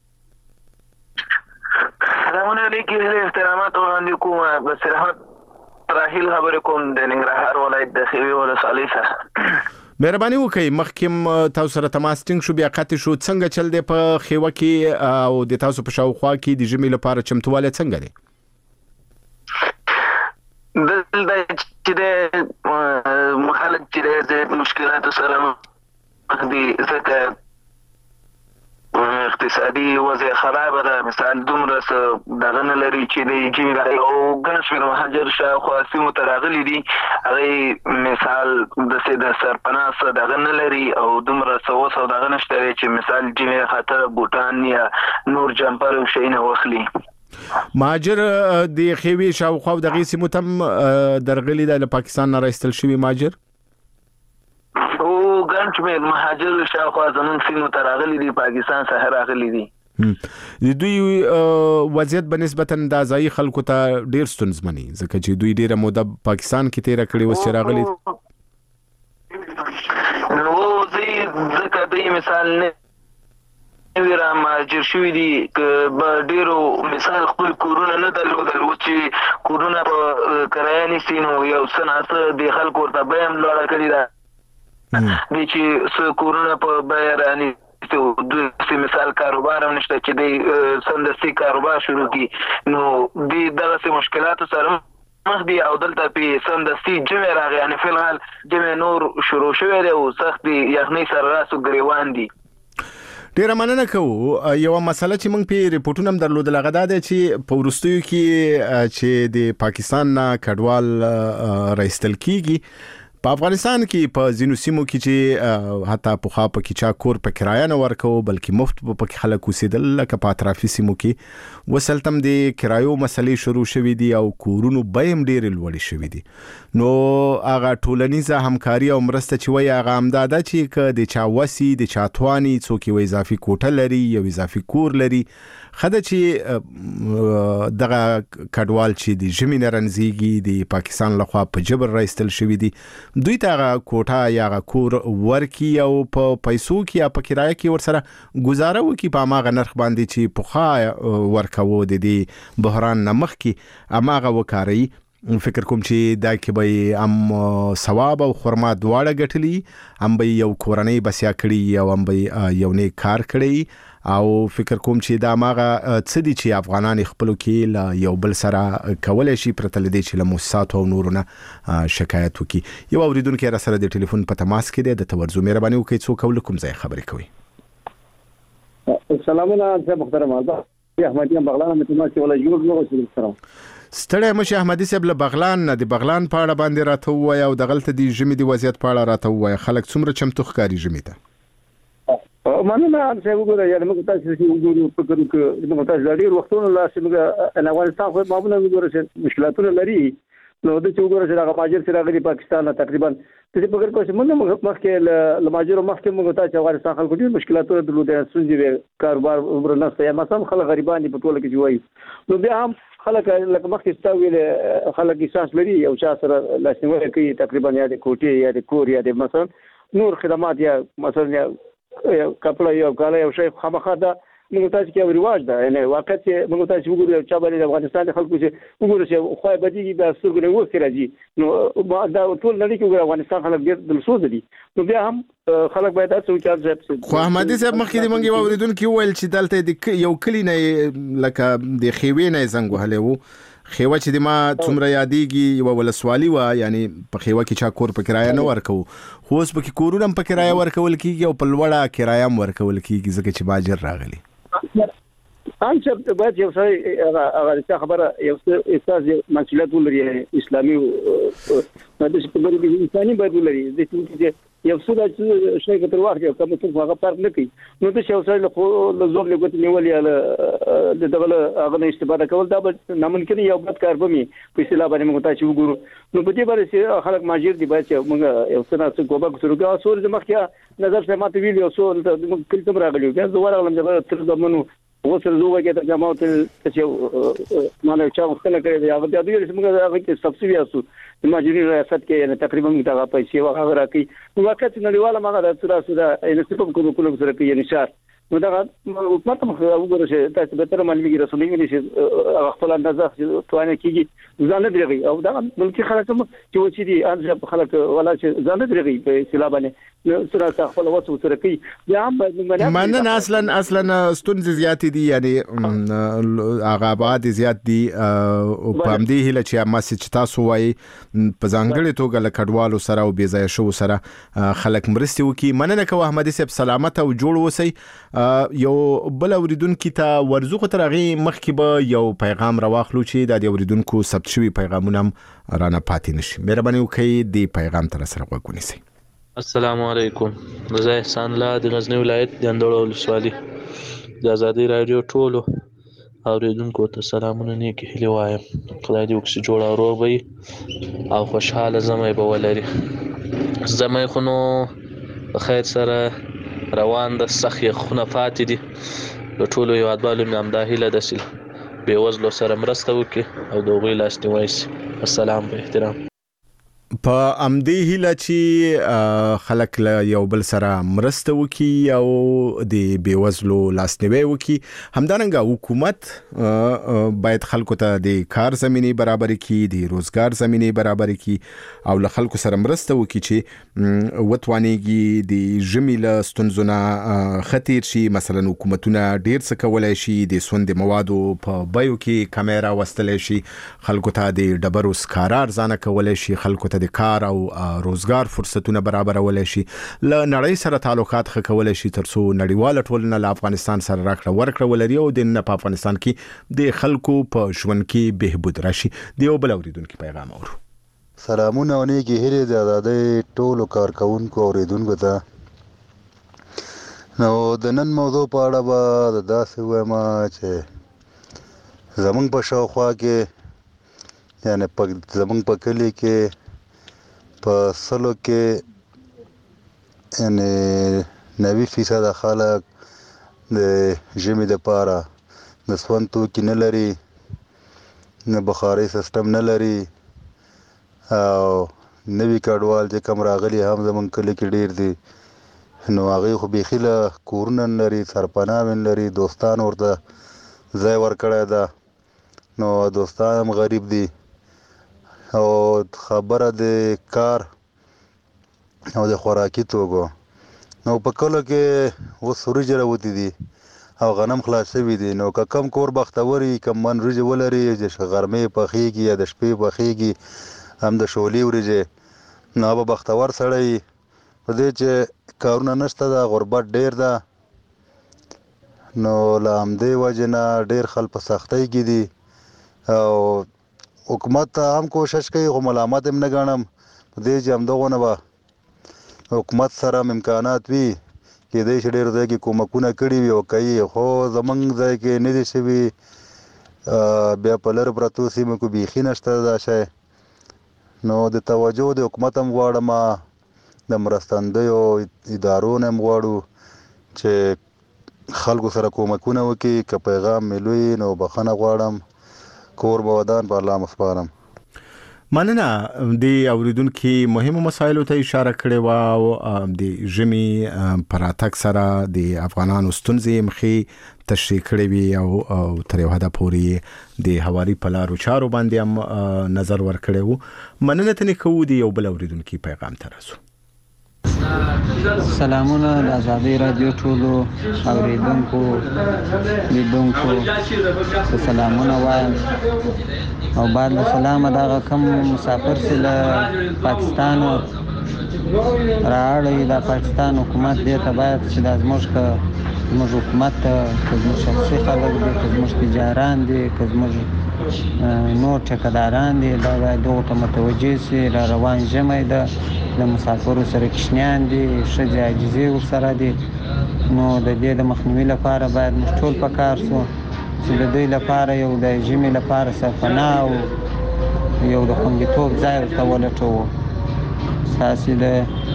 سلام علیکم احترامات وړاندې کوم بصراحت راهیل خبرې کوم د ننګرهار ولایت د خوي ولسوالۍ څخه مهرباني وکړئ مخکیم تاسو سره تماس ټینګ شو بیا قطع شو څنګه چل دی په خیوه کې او د تاسو په شاوخوا کې د ژمي لپاره چمتواله څنګه دی دلته چې د مخالف چې د مشکلات سره دي ځکه اقتصادي وضع خراب ده مثال دومره دغه نه لري چې د جیمي او ګنشمیر مهاجر شاوخوا سیمو ته راغلي دي هغه مثال د سرپناس دغه نه لري او دومره سوسو دغه نشته چې مثال جیمي خاطر بوتان یا نور جمپر او شینه واخلي مهاجر د خوي شاوخوا دغه سیمو تم درغلي د پاکستان نه راستل شوی مهاجر او ګنشمیر مهاجر شاوخوا زمون سیمو ته راغلي دي پاکستان څخه راغلي دي د دوی وضعیت بنسبتا د ځای خلکو ته ډیر ستونزمنی ځکه چې دوی ډیره موده پاکستان کې تیر کړی و چې راغلي نو ځکه د مثال نه ویرا مهاجر شوی دي ک ډیرو مثال خپل کورونه نه درلودل و چې کورونه په کرایه نسینو یو سناسه د خلکو ته به هم لوړ کړی دا د چې کورونه په بیرانی د مثال کاروبار هم نشته چې د سندسي کاروبار شروع کی نو د دغه مشکلات سره مخ دي او دلته په سندسي جمع راغی یعنی په الحال جمع نور شروع شوی دی او سخت یخنۍ سره راسو غریوان دي ډیر مننه کوو یو مسله چې موږ په ریپورتونو هم درلودل غدا ده چې په ورستیو کې چې د پاکستان نه کډوال راستل کیږي په افغانستان کې په ځینو سیمو کې چې حتی په خوا په کې چا کور په کرایه نه ورکو بلکې مفت په کې خلک اوسېدل لکه په اطرافي سیمو کې وسلتم د کرایو مسلې شروع شوې دي او کورونو بیم ډېر لوړ شوې دي نو هغه ټولنیزه همکاري او مرسته چې وایي هغه همداده چې ک د چا وسی د چا توانی څوک یو اضافي کوټه لري یو اضافي کور لري خدای چې دغه کډوال چې د ژمي نه رنځيږي د پاکستان لخوا په جبر راستل شوی دي دوی ته کوټه یا کور ورکی او په پیسو کې یا په کرایه کې ورسره گزاره وکي په ماغه نرخ باندې چې پوخا ورکاو د دې بحران نمخ کې اماغه وکاري فکر کوم چې دا کې به ام ثواب او خرما دواړه ګټلي ام به یو کورنۍ بسیا کړي او ام به یو نه کار کړي او فکر کوم چې دا ماغه څه دي چې افغانان خپل کې یو بل سره کولای شي پرتل دي چې له موسسات او نورونه شکایت وکي یو اوریدونکو را سره د ټلیفون په تماس کې د تورزو مهرباني وکړئ څوک کوم ځای خبرې کوي السلام علیکم محترم احمدی بغلان متماس ولا جوړ نو سلام ستړی مشه احمدي صاحب له بغلان نه د بغلان په اړه باندې راته وای او د غلطه دی ژمي دی وضعیت په اړه راته وای خلک څومره چمتو ښکاری ژمي ته مننه چې وګورئ یعنی موږ تاسو چې وګورو په کوم کې موږ تاسو ډېر وختونه لا چې موږ ان افغانستان خو معمولا وګورئ چې مشکلاتونه لري نو د چې وګورئ چې هغه ماجر سره غلي پاکستان تقریبا چې په ګر کوم موږ مخکې لماجر مخکې موږ تاسو افغانستان خلکو ډېر مشکلاتونه درلودل سنجي کاروبار ورنسته یا مثلا خلک غریبان دي په ټوله کې جوړي نو بیا هم خلک لکه مخکې ستاویل خلک احساس لري او چا سره لاسنیوي کوي تقریبا یا د کوټې یا د کور یا د مثلا نور خدمات یا مثلا کپړه یو کاله یو شی خامخا دا موږ تاسو کې رواج ده یعنی واقعیت موږ تاسو وګورئ چې باندې افغانستان خلکو چې وګورئ چې خو بدیږي د سرګنه وکړي راځي نو دا ټول نړۍ کې افغانستان خلک ډېر دلسوز دي نو بیا هم خلک باید تاسو چې خو احمدي صاحب مخکې د منګي اوریدونکو ویل چې دلته د یو کلی نه لکه د خیوې نه زنګ وهلې وو خیوه چې د ما څومره یادېږي یو ولسوالي و یعنی په خیوه کې چا کور په کرایه نه ورکو خو اوس په کورونه په کرایه ورکول کیږي او په لوړه کرایه هم ورکول کیږي ځکه چې باجر راغلي ان چې باید یو څه هغه خبره یو څه استاد مسؤلیت ولري اسلامي د خبرې د انساني باید ولري د چې یو څه د شي کتر واخ یو کوم څه هغه فرق نه کوي نو د یو څه له زور له ګوت نیولې د دغه هغه نه استفاده کول دا ناممکن یو بد کار به می په اصطلاح باندې موږ تاسو وګورو نو په دې باندې چې خلک ماجر دي باید چې موږ یو څه نه کوبه کوڅه سور د مخکې نظر سره ماته ویل یو څه موږ کله تم راغلیو دا زوړ غلم چې تر زمونو وصل زوګه کې ته جماعت چې مانه چا مختلف کړی دی هغه د دې څنګه هغه کې سبسيډي اسو د ماجري ریاست کې تقریبا دا پیسې وغه راکې نو وخت نړیواله ماغه د سره ان سپم کوم سره کې نشار نو دا حکومت مخ وګورئ چې تاسو به تر معلومي رسولینګ نشي خپل اندازه توانه کیږي ځان درغي او دا ملکی خلک چې و چې دي ان خلک ولا چې ځان درغي په اصطلاح باندې سره خپل وڅ سره کوي یا هم مننه اصلا ستونزې زیات دي یعنی هغه بعد زیات دي او په همدې هله چې ما چې تاسو وایي په ځانګړي توګه لکډوالو سره او بي ځای شو سره خلک مرستي وکي مننه کوه احمدي صاحب سلامت او جوړ وسی یو بل اوریدونکو ته ورزو تر هغه مخکې به یو پیغام راواخلو چې د اوریدونکو ثبت شوی پیغامونه رانه پاتې نشي مهرباني وکړئ د پیغام تر سره وګورئ السلام علیکم زه احسان الله د غزنی ولایت د اندړو ولسوالي د ازادي رادیو ټولو اوریدونکو ته سلامونه نیک هیله وایم خدای دې وکړي جوړ او روغ وي او خوشاله زمای به ولري زمای خو نو خیر سره روان د سخی خونه فاتې دي د ټولو هیوادوالو مې همدا هیله ده چې بېوزلو سره مرسته وکړي او د هغوی لاسنیوی شي السلام په احترام په امدې هیله چې خلک له یو بل سره مرسته وکي او د بیوزلو لاسنیوي وکي همدارنګه حکومت باید خلکو ته د کار زمینی برابر کړي د روزګار زمینی برابر کړي او له خلکو سره مرسته وکي چې وتوانيږي د ژمي له ستونزونه خطر شي مثلا حکومتونه ډیر څه کولای شي د سوند موادو په بایو کې کیمرا وستلای شي خلکو ته د ډبرو سکاره ارزانه کولای شي خلکو ته د کار او روزګار فرصتونه برابرول شي ل نړۍ سره تعلقات خکول شي ترڅو نړیواله ټولنه له افغانستان سره راکړه ورکړه ولري او د په افغانستان کې د خلکو په ژوند کې بهبود راشي دی او بل اوریدونکو پیغام اورو سلامونه او نیکی هیلې د آزادۍ ټولو کارکوونکو اوریدونکو ته. نو د نن موضوع په اړه به داسې ووایم چې زمونږ په شاوخوا کې یعنې زمونږ په کلي کې په 100 کې یعنې 90% خلک د ژمي دپاره د سون توکي نه لري، نه بخاري سیسټم نه لري، او نوي کډوال چې کوم راغلي هم زمونږ کلي کې ډېر دي. نو هغوی خو بیخي له کورونه نه لري، سرپناه هم لري، دوستان ورته ځای ورکړی ده. نو دوستان هم غریب دي. او خبره د کار او د خوراکي توکو، نو په کلو کې اوس وریجې راوتې دي او غنم خلاص شوي دي. نو که کم کور بختور وي، کم من وریجې ولري چې غرمې پخېږي یا د شپې پخېږي، هم د شولې وریجې، نو به بختور سړی وي. په دې چې کارونه نشته ده، غربت ډېر ده، نو له همدې وجې نه ډېر خلک په سختۍ کې دي. او حکومت هم کوشش کوي، خو ملامت هم نه ګڼم په دې چې همدغو نه به حکومت سره امکانات وي، کېدای شي ډېر ځای کې کومکونه کړي وي او کوي، خو زمونږ ځای کې نه دي شوي. بیا په لرې پرتو سیمو کې بیخي نشته دا شی. نو د توجه د حکومت هم غواړم، د مرستندویو ادارو نه هم غواړو چې خلکو سره کومکونه وکړي. که پیغام مې لوی نو بخښنه غواړم. کور به ودان په الله مسپارم. مننه. د اوریدونکو مهمو مسایلو ته اشاره کړې و او د ژمي پر اتک سره د افغانانو ستونزې مخې تشریح کړې وي او تر یو حده پورې د حواري په لارو چارو باندې هم نظر ورکړی و. مننه ته کوو د یو بل اوریدونکو پیغام ته راځو. سلامونه د آزادۍ رادیو ټولو اوریدونکو لیدونکو ته سلامونه وایم. او بعد له سلامه دغه کم مسافر چې له پاکستان راړی، د پاکستان حکومت دې ته باید چې دا زموږ حکومت ته، که زموږ شخصي خلک دي، که زموږ تجاران دي، که زموږ نور ټیکهداران دي، دا باید دغو ته متوجه شي. را روان ژمی ده، د مسافرو سره کوچنیان دي، ښځې عاجزې ورسره دي. نو د دې د مخنیوي لپاره باید موږ ټول په کار شو چې د دوی لپاره یو د ژمي لپاره سرپناه او یو د خوندیتوب ځای ورته ولټوو. ستاسې د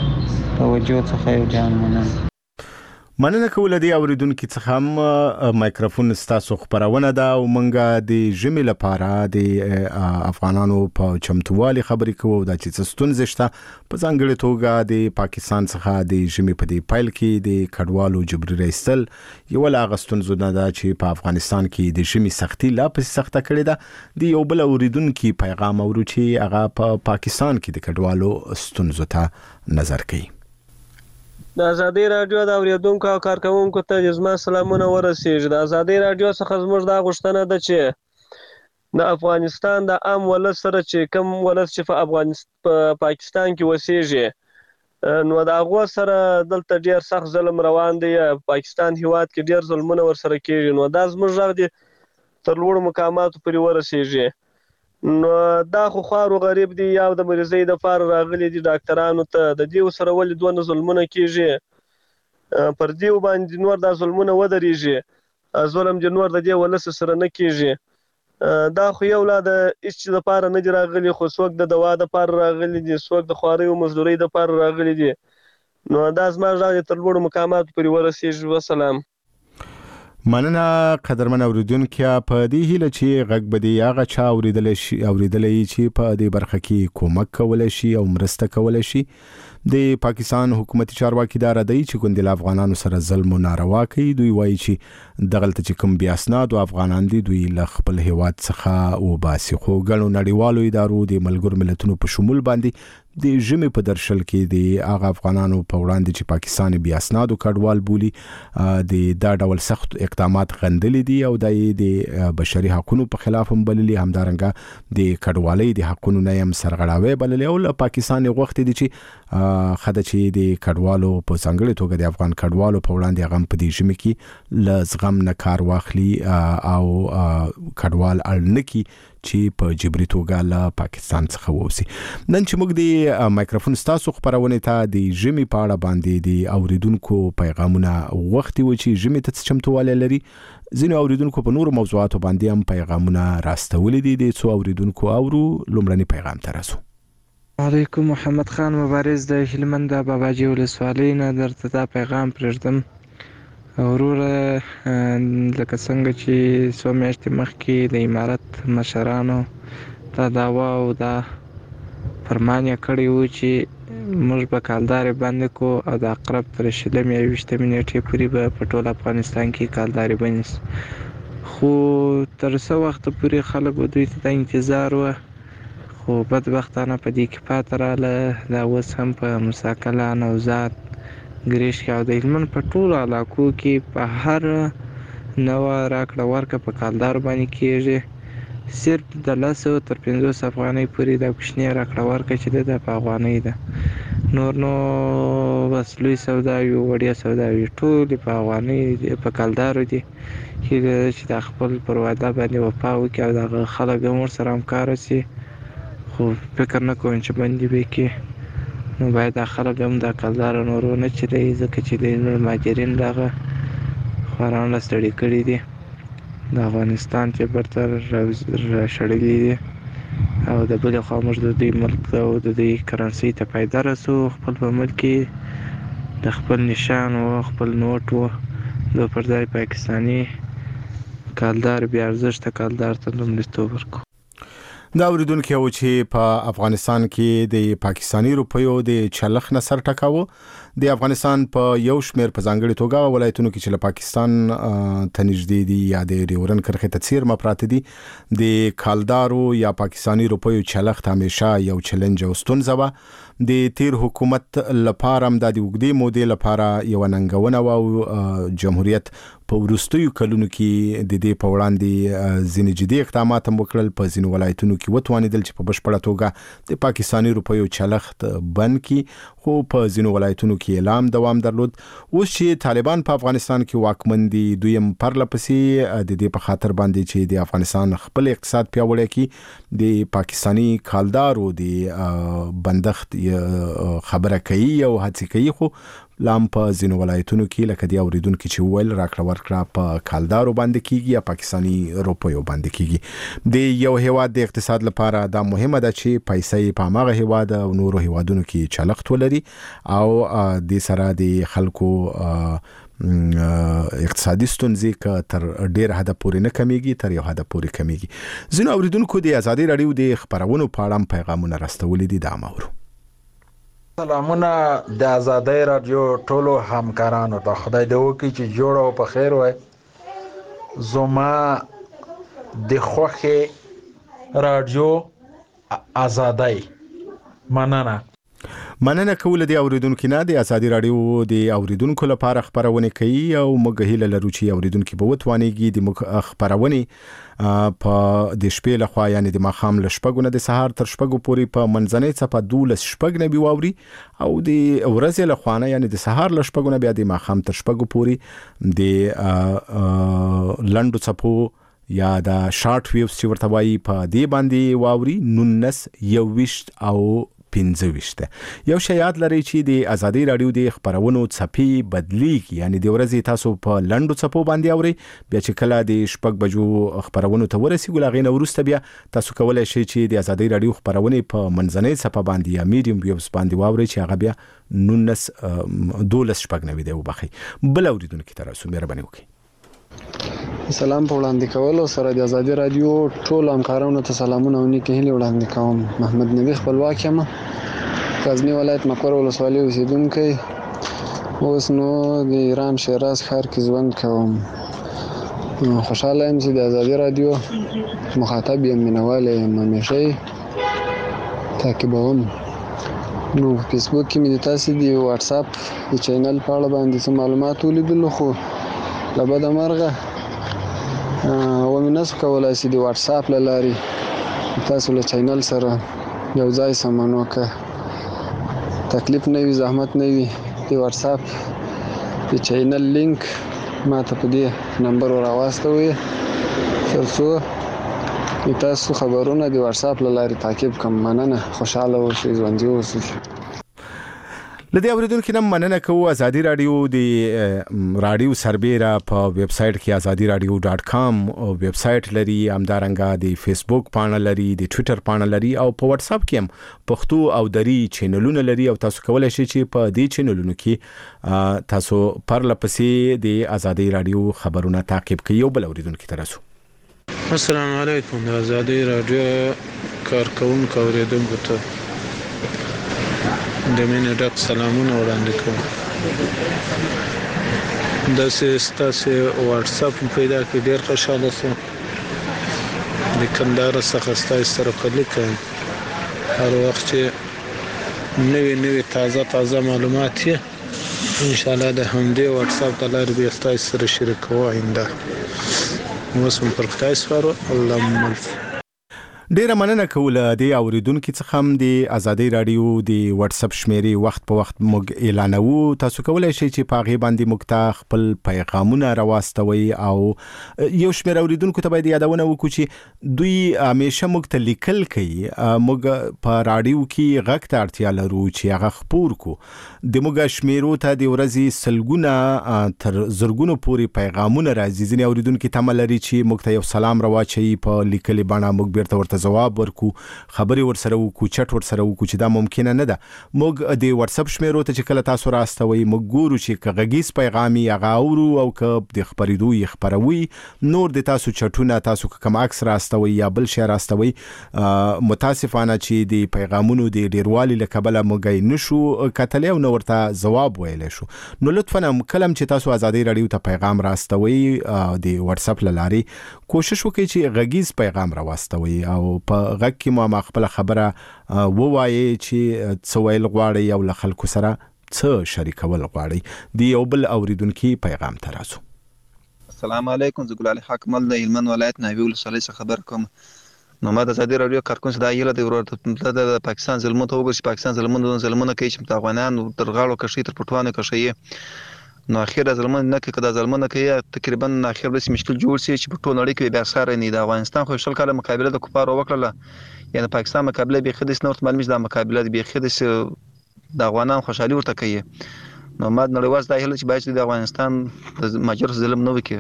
توجه څخه یو جان مننه. مننه کوله دی اوریدونکو څخه هم. مایکروفون ستاسو خبرونه ده او منګه د ژمي لپاره د افغانانو په چمتووالي خبرې کوو. دا چې ستونزې شته په ځانګړې توګه د پاکستان څخه د ژمي په دی پایل کې د کډوالو جبري راستل یو لا غستونزو نه ده چې په افغانستان کې د ژمي سختي لا پسې سخته کړې ده. د یو بل اوریدونکو پیغام اورو چې هغه په پاکستان کې د کډوالو ستونزو ته نظر کوي. د آزادۍ رادیو د اوریدونکو او کارکوونکو ته زما سلامونه ورسیږي. د آزادۍ رادیو څخه زموږ دا غوښتنه ده چې د افغانستان د عام ولس سره چې کوم ولس چې په پاکستان کې اوسېږي، نو د هغو سره دلته ډېر سخت ظلم روان دی. پاکستان هیواد کې ډېر ظلمونه ورسره کېږي. نو دا زموږ غږ دی تر لوړو مقاماتو پورې ورسیږي. نو دا خو خوارو غریب دي، یا د مریضۍ دپاره راغلي دي ډاکټرانو ته. د دې سره ولې دونه ظلمونه کېږي؟ پر دې باندې نور دا ظلمونه ودرېږي، ظلم دې نور د دې ولس سره نه کېږي. دا خو یو لا د هېڅ چي دپاره نه دي راغلي، خو څوک د دوا دپاره راغلي دي، څوک د خوارۍ او مزدورۍ دپاره راغلي دي. نو دا زما غږ دی تر لوړو مقاماتو پورې ورسېږي. وسلام. مننه قدرمن اوریدونکو. په دې هیله چې غږ به دی هغه چا اوریدلې چې په دې برخه کې کومک کولای شي او مرسته کولای شي. د پاکستان حکومتي چارواکي دا ردی چې ګوندل افغانانو سره ظلم او ناروا کوي. دوی وایي چې دغلت چې کوم بیا اسناد او افغانان دي دوی ل خپل هیواد څخه او باسي. خو ګڼو نړیوالو ادارو د ملګرو ملتونو په شمول باندې د ژمي په درشل کې د هغه افغانانو په وړاندې چې پاکستان بیا اسناد او کډوال بولی د دا ډول سخت اقدامات غندلې دي او د بشري حقوقو په خلاف هم بللي. همدارنګه د کډوالۍ د حقوقو نه هم سرغړاوي بللي او پاکستان وخت دي چې خدای چې د کډوالو په څنګه توګه د افغان کډوالو په وړاندې غم په دې ژمي کې لزغم نه کار واخلي او کډوال اړنکی چې په جبري توګه له پاکستان څخه ووسی. نن چې موږ د مایکروفون ستاسو خبرونه ته د ژمي په اړه باندې د اوریدونکو پیغامونه وختي و چې ژمي ته چمتواله لري. ځینې اوریدونکو په نورو موضوعاتو باندې هم پیغامونه راستولي دي. د څو اوریدونکو اورو لومړنی پیغام ته رسو. علیکم محمد خان مبارز د هلمند باباجي ولسوالۍ نه درته دا پیغام پرېږدم. وروره لکه څنګه چې څو میاشتې مخکې د امارت مشرانو دا دعوا او دا فرمان یې کړی و چې موږ به کالدارې بندې کو او د اقرب تر 20 یا 20 نیټې پورې به په ټول افغانستان کې کالدارې بندې شي. خو تر څه وخته پورې خلک دوی ته دا انتظار و، خو بدبختانه په دې کې پاتې راغله. دا اوس هم په مساکله، نوزاد، ګریشک او د هلمند په ټولو علاقو کې په هر نوع راکړه ورکړه په کالدار باندې کېږي. صرف د 10 تر 50 افغانۍ پورې دا کوچنۍ راکړه ورکړه چې د په افغانۍ ده. نور نو بس لوی سوداوي، وړیا سوداوي ټول په افغانۍ په کالدارو دي. چې دا خپل پر وعده باندې وفا وکړي او دغه خلک هم ورسره همکاره سي. خو فکر نه کوم چې باندې به کې نو باید دا خلک هم دا کالدار نور نه چلی، ځکه چې د مهاجرین دغه خوران له ستړي کړي دي. د افغانستان چې برتر راشړلي دي او د بلې خوا موږ د دوی ملک او د دوی کرنسۍ ته پیدا رسو. خپل په ملک کې د خپل نشان و، خپل نوټ و، د پر ځای پاکستاني کالدار بیا ارزښته کالدار ته لومړیتوب ورکړو. دا اوریدونکو و چې په افغانستان کې د پاکستاني روپیو د چلخ نه سر ټکاوه. د افغانستان په یو شمیر په ځانګړي توګه ولایتونو کې چې له پاکستان ته نږدې دي یا د ډیورن کرښې ته څیرمه پراته دي، د کالدارو یا پاکستاني روپیو چلخ همیشه یو چیلنج او ستونزه وه. د تیر حکومت لپاره هم د اوږدې مودې لپاره یو ننګونه او جمهوریت په وروستیو کلونو کې د دې په وړاندې ځینې جدي اقدامات هم وکړل. په ځینو ولایتونو کې وتوانېدل چې په بشپړه توګه د پاکستاني روپیو چلخت بند کړي، خو په ځینو ولایتونو کې اعلام دوام درلود. اوس چې طالبان په افغانستان کې واکمن دي، دوی هم پرله پسې د دې په خاطر باندې چې د افغانستان خپل اقتصاد پیاوړی کړي د پاکستاني کالدارو د بندښت خبره کوي او هڅې کوي. خو لام په ځینو ولایتونو کې لکه دی اوریدونکو چې ویل راکړه ورکړه په کالدارو باندې کیږي یا پاکستاني روپیو باندې کیږي. د یو هیواد د اقتصاد لپاره دا مهمه ده چې پیسې په هغه هیواد او نورو هیوادونو کې چلخت ولري او د سره د خلکو اقتصادي ستونزې که تر ډیر حد پورې نه کمیږي، تر یو حد پورې کمیږي. ځینو اوریدونکو د ازادي رادیو د خبرونو په اړه پیغامونه راستولي دي. دا مورو سلامونه د ازادي رادیو ټولو همکارانو ته، خدای دې وکړي چې جوړ او په خیر وای. زما د خوښې رادیو ازادي مننه کول دي اوریدونکو نه. د ازادي رادیو د اوریدونکو لپاره خبرونه کوي او موږ هیله لرو چې اوریدونکو به وتوانيږي د خبرونه په د شپې له خوا یعنی د ماخام له شپږو نه د سهار تر شپږو پورې په منځنۍ څپه 12 شپږ نه بيواوري او د ورځې له خوا نه یعنی د سهار له شپږو نه بیا د ماخام تر شپږو پورې د لندو څپو یا د شارټ ویوز چې ورته وایي په دې باندې واوري 19 21 او 15. یو شی یاد لرئ چې د ازادي رادیو د خبرونو څپې بدلیږي، یعنی د ورځې تاسو په لندو څپو باندې اورئ، بیا چې کله د شپږ بجو خبرونو ته ورسیږي لغې نه وروسته بیا تاسو کولای شئ چې د ازادي رادیو خبرونه په منځنۍ څپه باندې یا میډیم ویوز باندې واورئ چې هغه بیا 12 شپږ نه ویډیو بخي. بل اوریدونکو ته راسو مهرباني وکړئ. سلام په وړاندې کولو سره د ازادي رادیو ټول همکارانو ته سلامونه او نیکه هیلې وړاندې کوم. محمد نبی خپلواک یم، غزنی ولایت مقر ولسوالۍ اوسیدونکی، اوس نو د ایران شیراز ښار کې ژوند کوم. خوشاله یم چې د ازادي رادیو مخاطب یم، مینوال یم، همیشه تعقیبوم. نو په فیسبوک کې مې د تاسې د واتساپ د چینل په اړه باندې څه معلومات ولیدلو، خو له بده مرغه ومې نسو کولی چې د واتساپ له لارې تاسو له چینل سره یو ځای سم، نو که تکلیف نه وي، زحمت نه وي، د واتساپ د چینل لینک ما ته په دې نمبر راواستوئ تر څو تاسو خبرونه د واتس اپ لارې تعقیب کوم. مننه، خوشاله اوسئ، ژوندي اوسئ. لدې اوریدونکو نن مننه کوو. ازادي رادیو د رادیو سربېره په ویب سټ کې azadiradio.com او ویب سټ لري، همدارنګه د فیسبوک پاڼه لري، د ټوئیټر پاڼه لري او په واتس اپ کې هم پښتو او دری چینلونه لري او تاسو کولای شئ چې په دې چینلونو کې تاسو پرلپسې د ازادي رادیو خبرونه تعقیب کړئ. یو بل اوریدونکو ته رسو. السلام علیکم. د ازادي رادیو کارکونکو اوریدونکو ته د مینې ډک سلامونه وړاندې کوم. داسې ستاسو واتس اپ پیدا کړ، ډېر خوشاله شوم. د کندهار څخه ستاسو سره کلیک کوم. هر وخت چې نوې تازه معلومات یې ان شاء الله د همدې واتس اپ د لارې به ستاسو سره شریکوم آینده. موږ پر خدای سپارو. الله مل. ډیره مننه کوله د اوریدونکو څخه هم د ازادي رادیو د واتس اپ شمیرې وخت په وخت موږ اعلانوو. تاسو کولای شئ چې په هغه باندې موږ ته خپل پیغامونه راوستوي او یو شمېر اوریدونکو ته باید یادونه وکړو چې دوی همیشه موږ ته لیکل کوي. موږ په رادیو کې غږ ته اړتیا لرو چې هغه خپور کو. د موږ شمیرو ته د ورځې سلګونه تر زرګونو پورې پیغامونه راځي. ځینې اوریدونکو تمه لري چې موږ ته یو سلام راواچي په لیکلي بڼه، موږ بیرته ورته جواب ورکو، خبري ورسره وکړو، چټ ورسره وکړو چې دا ممکن نه ده. موږ د واتس اپ شمیرو ته چې کله تاسو راستوي موږ ګورو چې غږیز پیغامي هغه اورو او که د خبرېدو یې خبروي. نور د تاسو چټونه تاسو کوم عکس راستوي یا بل شی راستوي، متاسفانه چې د پیغامونو د ډیروالي له کبله موږ نشو کتلې او نو ورته جواب ویلی شو. نو لطفاً کلم چې تاسو ازادي رادیو ته پیغام راستوي د واتس اپ لاري کوشش وکړئ چې غږیز پیغام راوستوي او په غږ کې ما خپل خبره ووایي چې څه ویل غواړي او له خلکو سره څه شریکول غواړي. دی یو بل اوریدونکو پیغام تراسو. السلام علیکم. زه ګل علي حکمل د هلمند ولایت ناوی ولسوالۍ څخه خبر کوم. نو ما د ازادي رادیو کارکون څخه د ایله د پاکستان ظلمونو ته وګورئ چې پاکستان ظلمونه کوي چې افغانان تر غاړو کشي تر پټوانو کشي. نو اخر ظلمونه نه کوي، کدا ظلمونه کوي تقریبا اخر به مشکل جوړ شي چې په ټول نړۍ کې بیا سره نه د افغانستان خو شل کاله مقابله د کفارو وکړه، یعنی پاکستان مقابله به خدای نور معلومه ده مقابله به خدای د افغانان خوشحالي ورته کوي. نو ما نړیوال د هله چې باید د افغانستان د ماجر ظلم نه وکړي.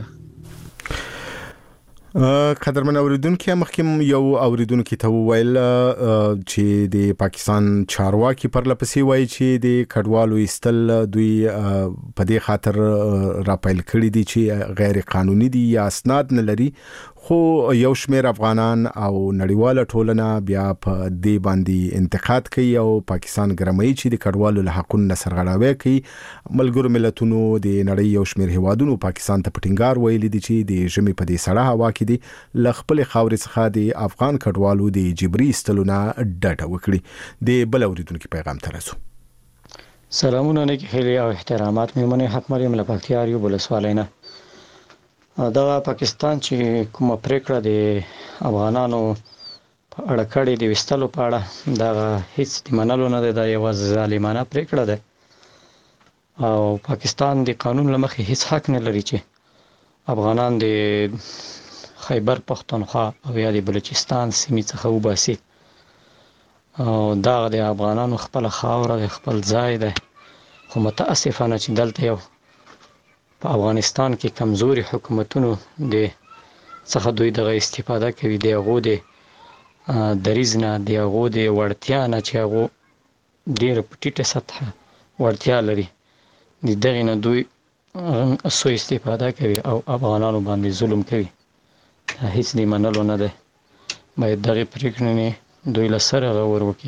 قدرمن اوریدونکو مخکې یو اوریدونکو ته ویل چې د پاکستان چارواکي پرلپسې وایي چې د کډوالو ایستل دوی په دې خاطر راپیل کړی دي چې غیر قانوني دي یا اسناد نه لري. خو یو شمیر افغانان او نړیواله ټولنه بیا په دې باندې انتقاد کوي او پاکستان ګرمایي چې د کډوالو له حقونو سرغړاوي کوي. ملګرو ملتونو د نړۍ یو شمیر هیوادونو پاکستان ته پټینګار ویلي دي چې د ژمي په دې سړه هوا کې دي ل خپل خاورې څخه د افغان کډوالو د جبري استلونه ډډه وکړي. د بل اوریدونکو پیغام ترسو. سلامونه نیکی خیلی او احترامات. میمنه حق مریم له پکتیاریو ولسوالۍ نه. دا پاکستان چې کومه پریکړه د افغانانو په اړه کړې د وستلو په اړه دا هیڅ د منلو نه ده، دا یو ظالمانه پریکړه ده او پاکستان د قانون له مخې هیڅ حق نه لري چې افغانان د خیبر پختونخوا او یا د بلوچستان سیمې څخه وباسي. او دا د افغانانو خپل خاوره د خپل ځای ده، خو متاسفانه چې دلته یو په افغانستان کې کمزوري حکومتونو د څخه دوی دغه استفاده کوي، د هغو د دریځ نه، د هغو د وړتیا نه چې هغو ډېره په ټیټه سطحه وړتیا لري، د دغې نه دوی سوء استفاده کوي او افغانانو باندې ظلم کوي. هیڅ د منلو نه ده. باید دغې پرېکړې دوی له سره غور وکړي.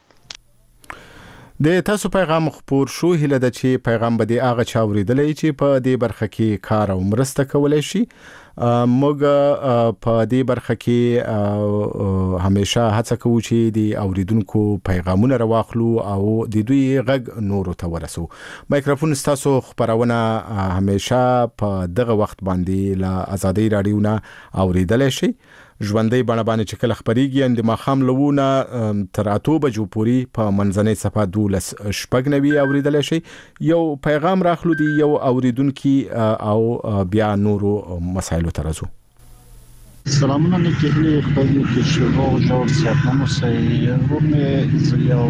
د تاسو پیغام خپور شو. هیله ده چې پیغام به د هغه چا اوریدلی چې په دې برخه کې کار او مرسته کولی شي. موږ په دې برخه کې همیشه هڅه کوو چې د اوریدونکو پیغامونه راواخلو او د دوی غږ نورو ته ورسو. مایکروفون ستاسو خبرونه همیشه په دغه وخت باندې له ازادي رادیو نه اوریدلی شي. ژوندۍ بڼه باندې چې کله خبرېږي د ماښام له 9 تر 8 بجو پورې په منځنۍ صفحه 12 اوریدلی شي. یو پیغام راخلو دی یو اوریدونکي او بیا نورو مسایلو ته راځو. سلامونه نیکی هلی خدای دې وکړي چې روغ جوړ صحتمند اوسئ. ورور مې زه یو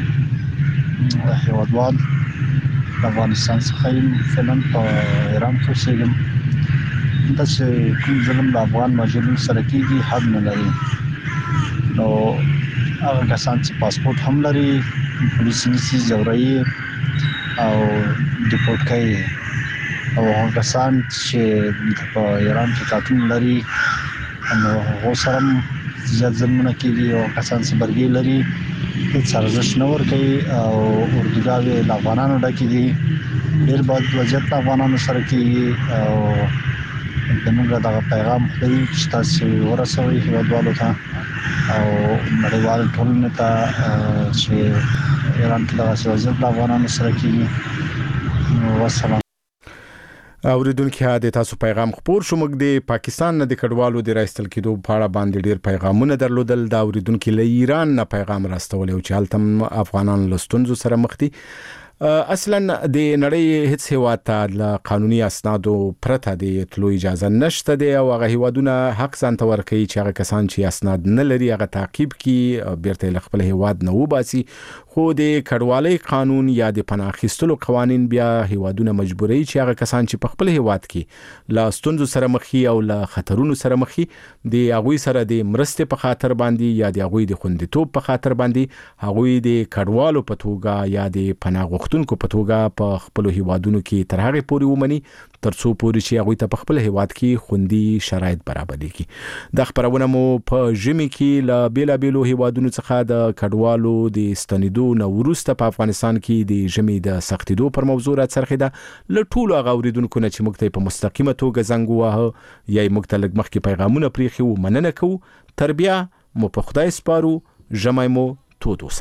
هېوادوال د افغانستان څخه یم، فعلا په ایران کې اوسېږم. داسې کوم ظلم د افغان مهاجرینو سره کېږي حد نه لري. نو هغه کسان چې پاسپورټ هم لري پولیس نیسي، ځوروي او ډیپورټ کوي، او هغه کسان چې په ایران کې کارتون لري نو هغو سره هم زیات ظلمونه کېږي. او کسان چې برګې لري هېڅ ارزښت نه ورکوي او اردوګاوې له افغانانو ډکې دي. ډېر بد وضعیت له افغانانو سره کېږي او زموږ دغه پیغام خدای وي چې تاسې ورسوئ هېوادوالو ته او نړیوال ټولنې ته چې ایران کې دغسې وضعیت له افغانانو سره کېږي. والسلام. اوریدونکو د تاسو پیغام خبر شو. موږ د پاکستان نه د کډوالو د راستل کېدو په اړه باندې ډیر پیغامونه درلودل. دا اوریدونکو له ایران نه پیغام راستول او چې هلته افغانان لستونزو سره مخ دي. اصلا د نړۍ هیڅ هیواد ته د قانوني اسنادو پرته د تلو اجازه نشته دی او هغه هیوادونه حق ځان ته ورکوي چې هغه کسان چې اسناد نه لري هغه تعقیب کړي، بیرته خپل هیواد نه وباسي. خو د کډوالۍ قانون یا د پناه اخیستلو قوانین بیا هیوادونه مجبوري چې هغه کسان چې په خپل هیواد کې لا ستونزو سره مخي او لا خطرونو سره مخي د هغه سره د مرستې په خاطر باندې یا د هغه د خوندیتوب په خاطر باندې هغه د کډوالو په توګه یا د پناه غوښتونکو په توګه په خپل هیوادونو کې تر هغه پورې ومني ترڅو پورې چې هغه ته په خپل هیواد کې خوندي شرایط برابر کړي. د خبرونه مو په ژمي کې ل بیلابیلو هیوادونو څخه د کډوالو د ستنیدو نو وروسته په افغانستان کې د ژمي د سختیدو پر موضوع را څرخیده. ل ټولو غوړیدونکو نه چې موږ ته په مستقیمه توګه زنګ واه یا موږ ته لږ مخکې پیغامونه پریخي و مننه کوو. تربیه مو په خدای سپارو. ژمي مو تود اوسه.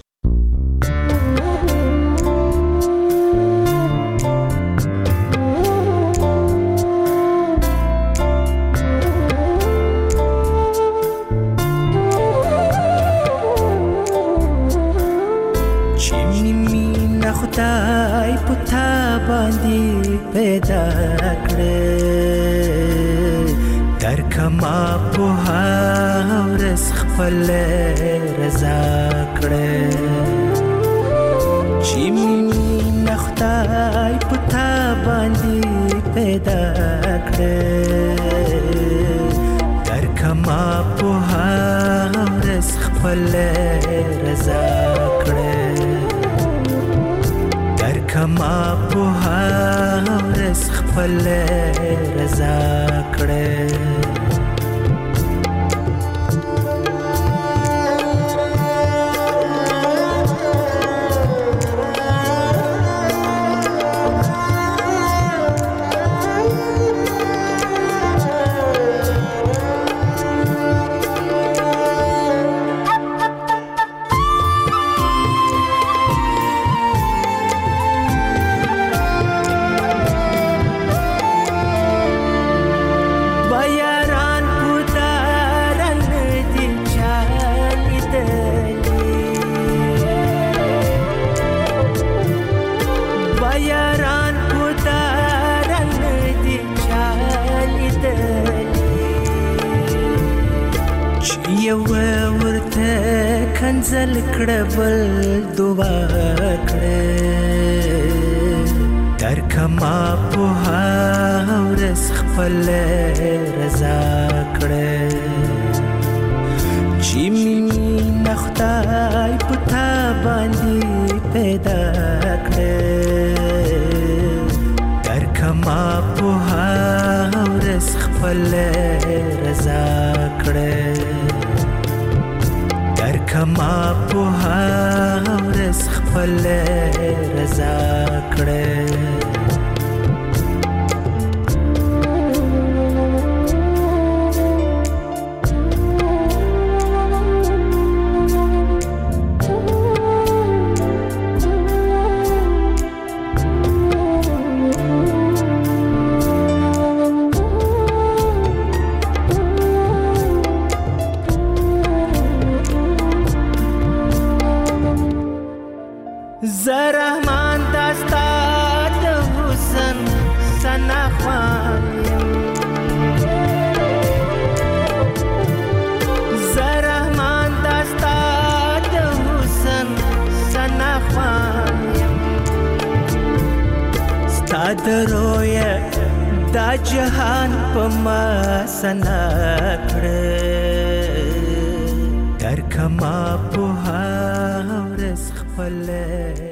خدای پتا باندې پیدا کړې در کما په ورځ خپل رضا کړې چې مين خدای پتا باندې پیدا کړې در کما په ورځ خپل رضا کړې کما په ورځ خپل رضا کړې کنزل کړبل دعا کړې در کما په ورځ خپل رضا کړې چې مين خدای پتا باندې پیدا کړې در کما په ورځ خپل رضا کړې کما په ورځ خپل رضا کړې زرحمان داستا د حسن سنا خوان درویا دا جهان په ما سنا کړ در کما په هاورس خپل